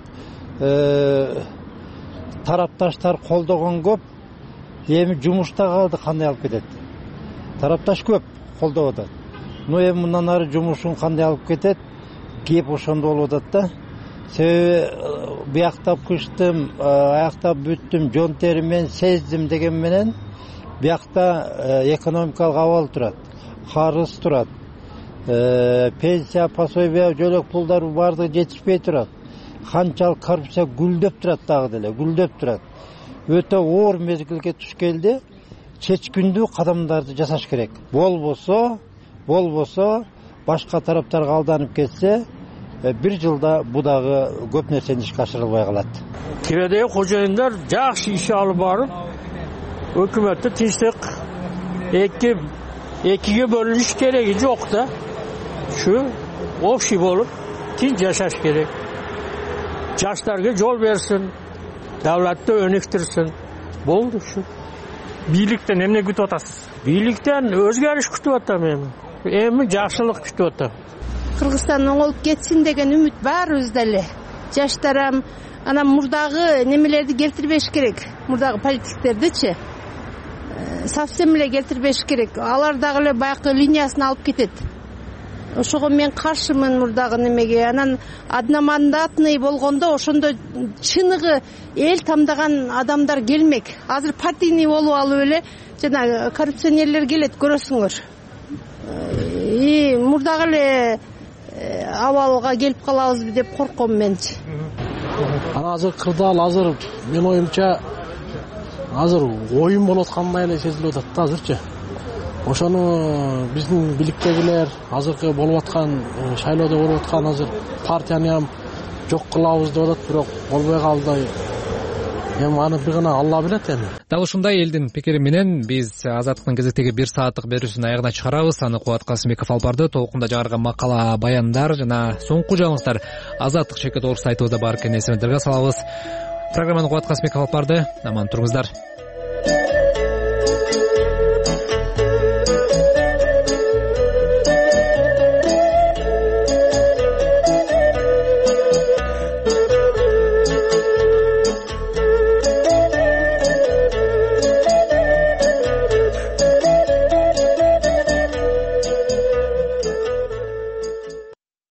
тарапташтар колдогон көп, эми жумушта калды, кандай алып кетет? Тарапташ көп колдоп атат. Эми мындан ары жумушун кандай алып кетет? Кеп ошондо болуп атат да. Себеби бияктап кыштым, аяктап бүттүм, жон теримен сездим деген менен биякта экономикалык абал турат, карыз турат, пенсия, пособие, жөлөк пулдар баардыгы жетишпей турат. Канчалык коррупция гүлдөп турат, дагы деле гүлдөп турат. Өтө оор мезгилге туш келди. Чечкиндүү кадамдарды жасаш керек. Болбосо башка тараптарга алданып кетсе, бир жылда бу дагы көп нерсени ишке ашырылбай калат. Тибедеги кожоюндар жакшы иш алып барып, өкмөттү тынчтык экиге бөлүнүш кереги жок да. Şu общий болуп тынч жашаш керек. Жаштарга жол берсин, давлатты өнүктүрсүн. Болду şu. Бийликтен эмне күтүп атасыз? Бийликтен өзгөрүш күтүп атам эми жакшылык күтүп атам. Кыргызстан оңолуп кетсин деген үмүт бар өзүдө эле. Жаштарам анан мурдагы немелерди келтирбеш керек. Мурдагы политиктердичи совсем эле келтирбеш керек. Алар дагы эле баягы линиясын алып кетет. ошого мен каршымын мурдагы немеге. Анан одномандатный болгондо ошондо чыныгы эл тамдаган адамдар келмек. Азыр партийный болуп алып эле жана коррупционерлер келет, көрөсүңөр. И мурдагы эле абалга келип калабызбы деп корком менчи. Ана азыр кырдаал азыр мен оюмча азыр оюн болуп аткандай эле сезилип атат да азырчы. Ошону биздин бийликтегилер азыркы болуп аткан шайлоодо болуп аткан азыр партияны ham жок кылабыз деп атат, бирок болбой калды. Эми аны бир гана Алла билет эми. Дал ушундай элдин пикири менен биз Азаттыктын кезектеги 1 сааттык берүүсүн аягына чыгарабыз. Аны Кубат Касымбеков алып барды. Толкунда чыгарган макала, баяндар жана соңку жаңылыктар Азаттык чекит орус сайтыбызда бар экенин эсиңиздерге салабыз. Программаны Кубат Касымбеков алып барды. Аман туруңуздар.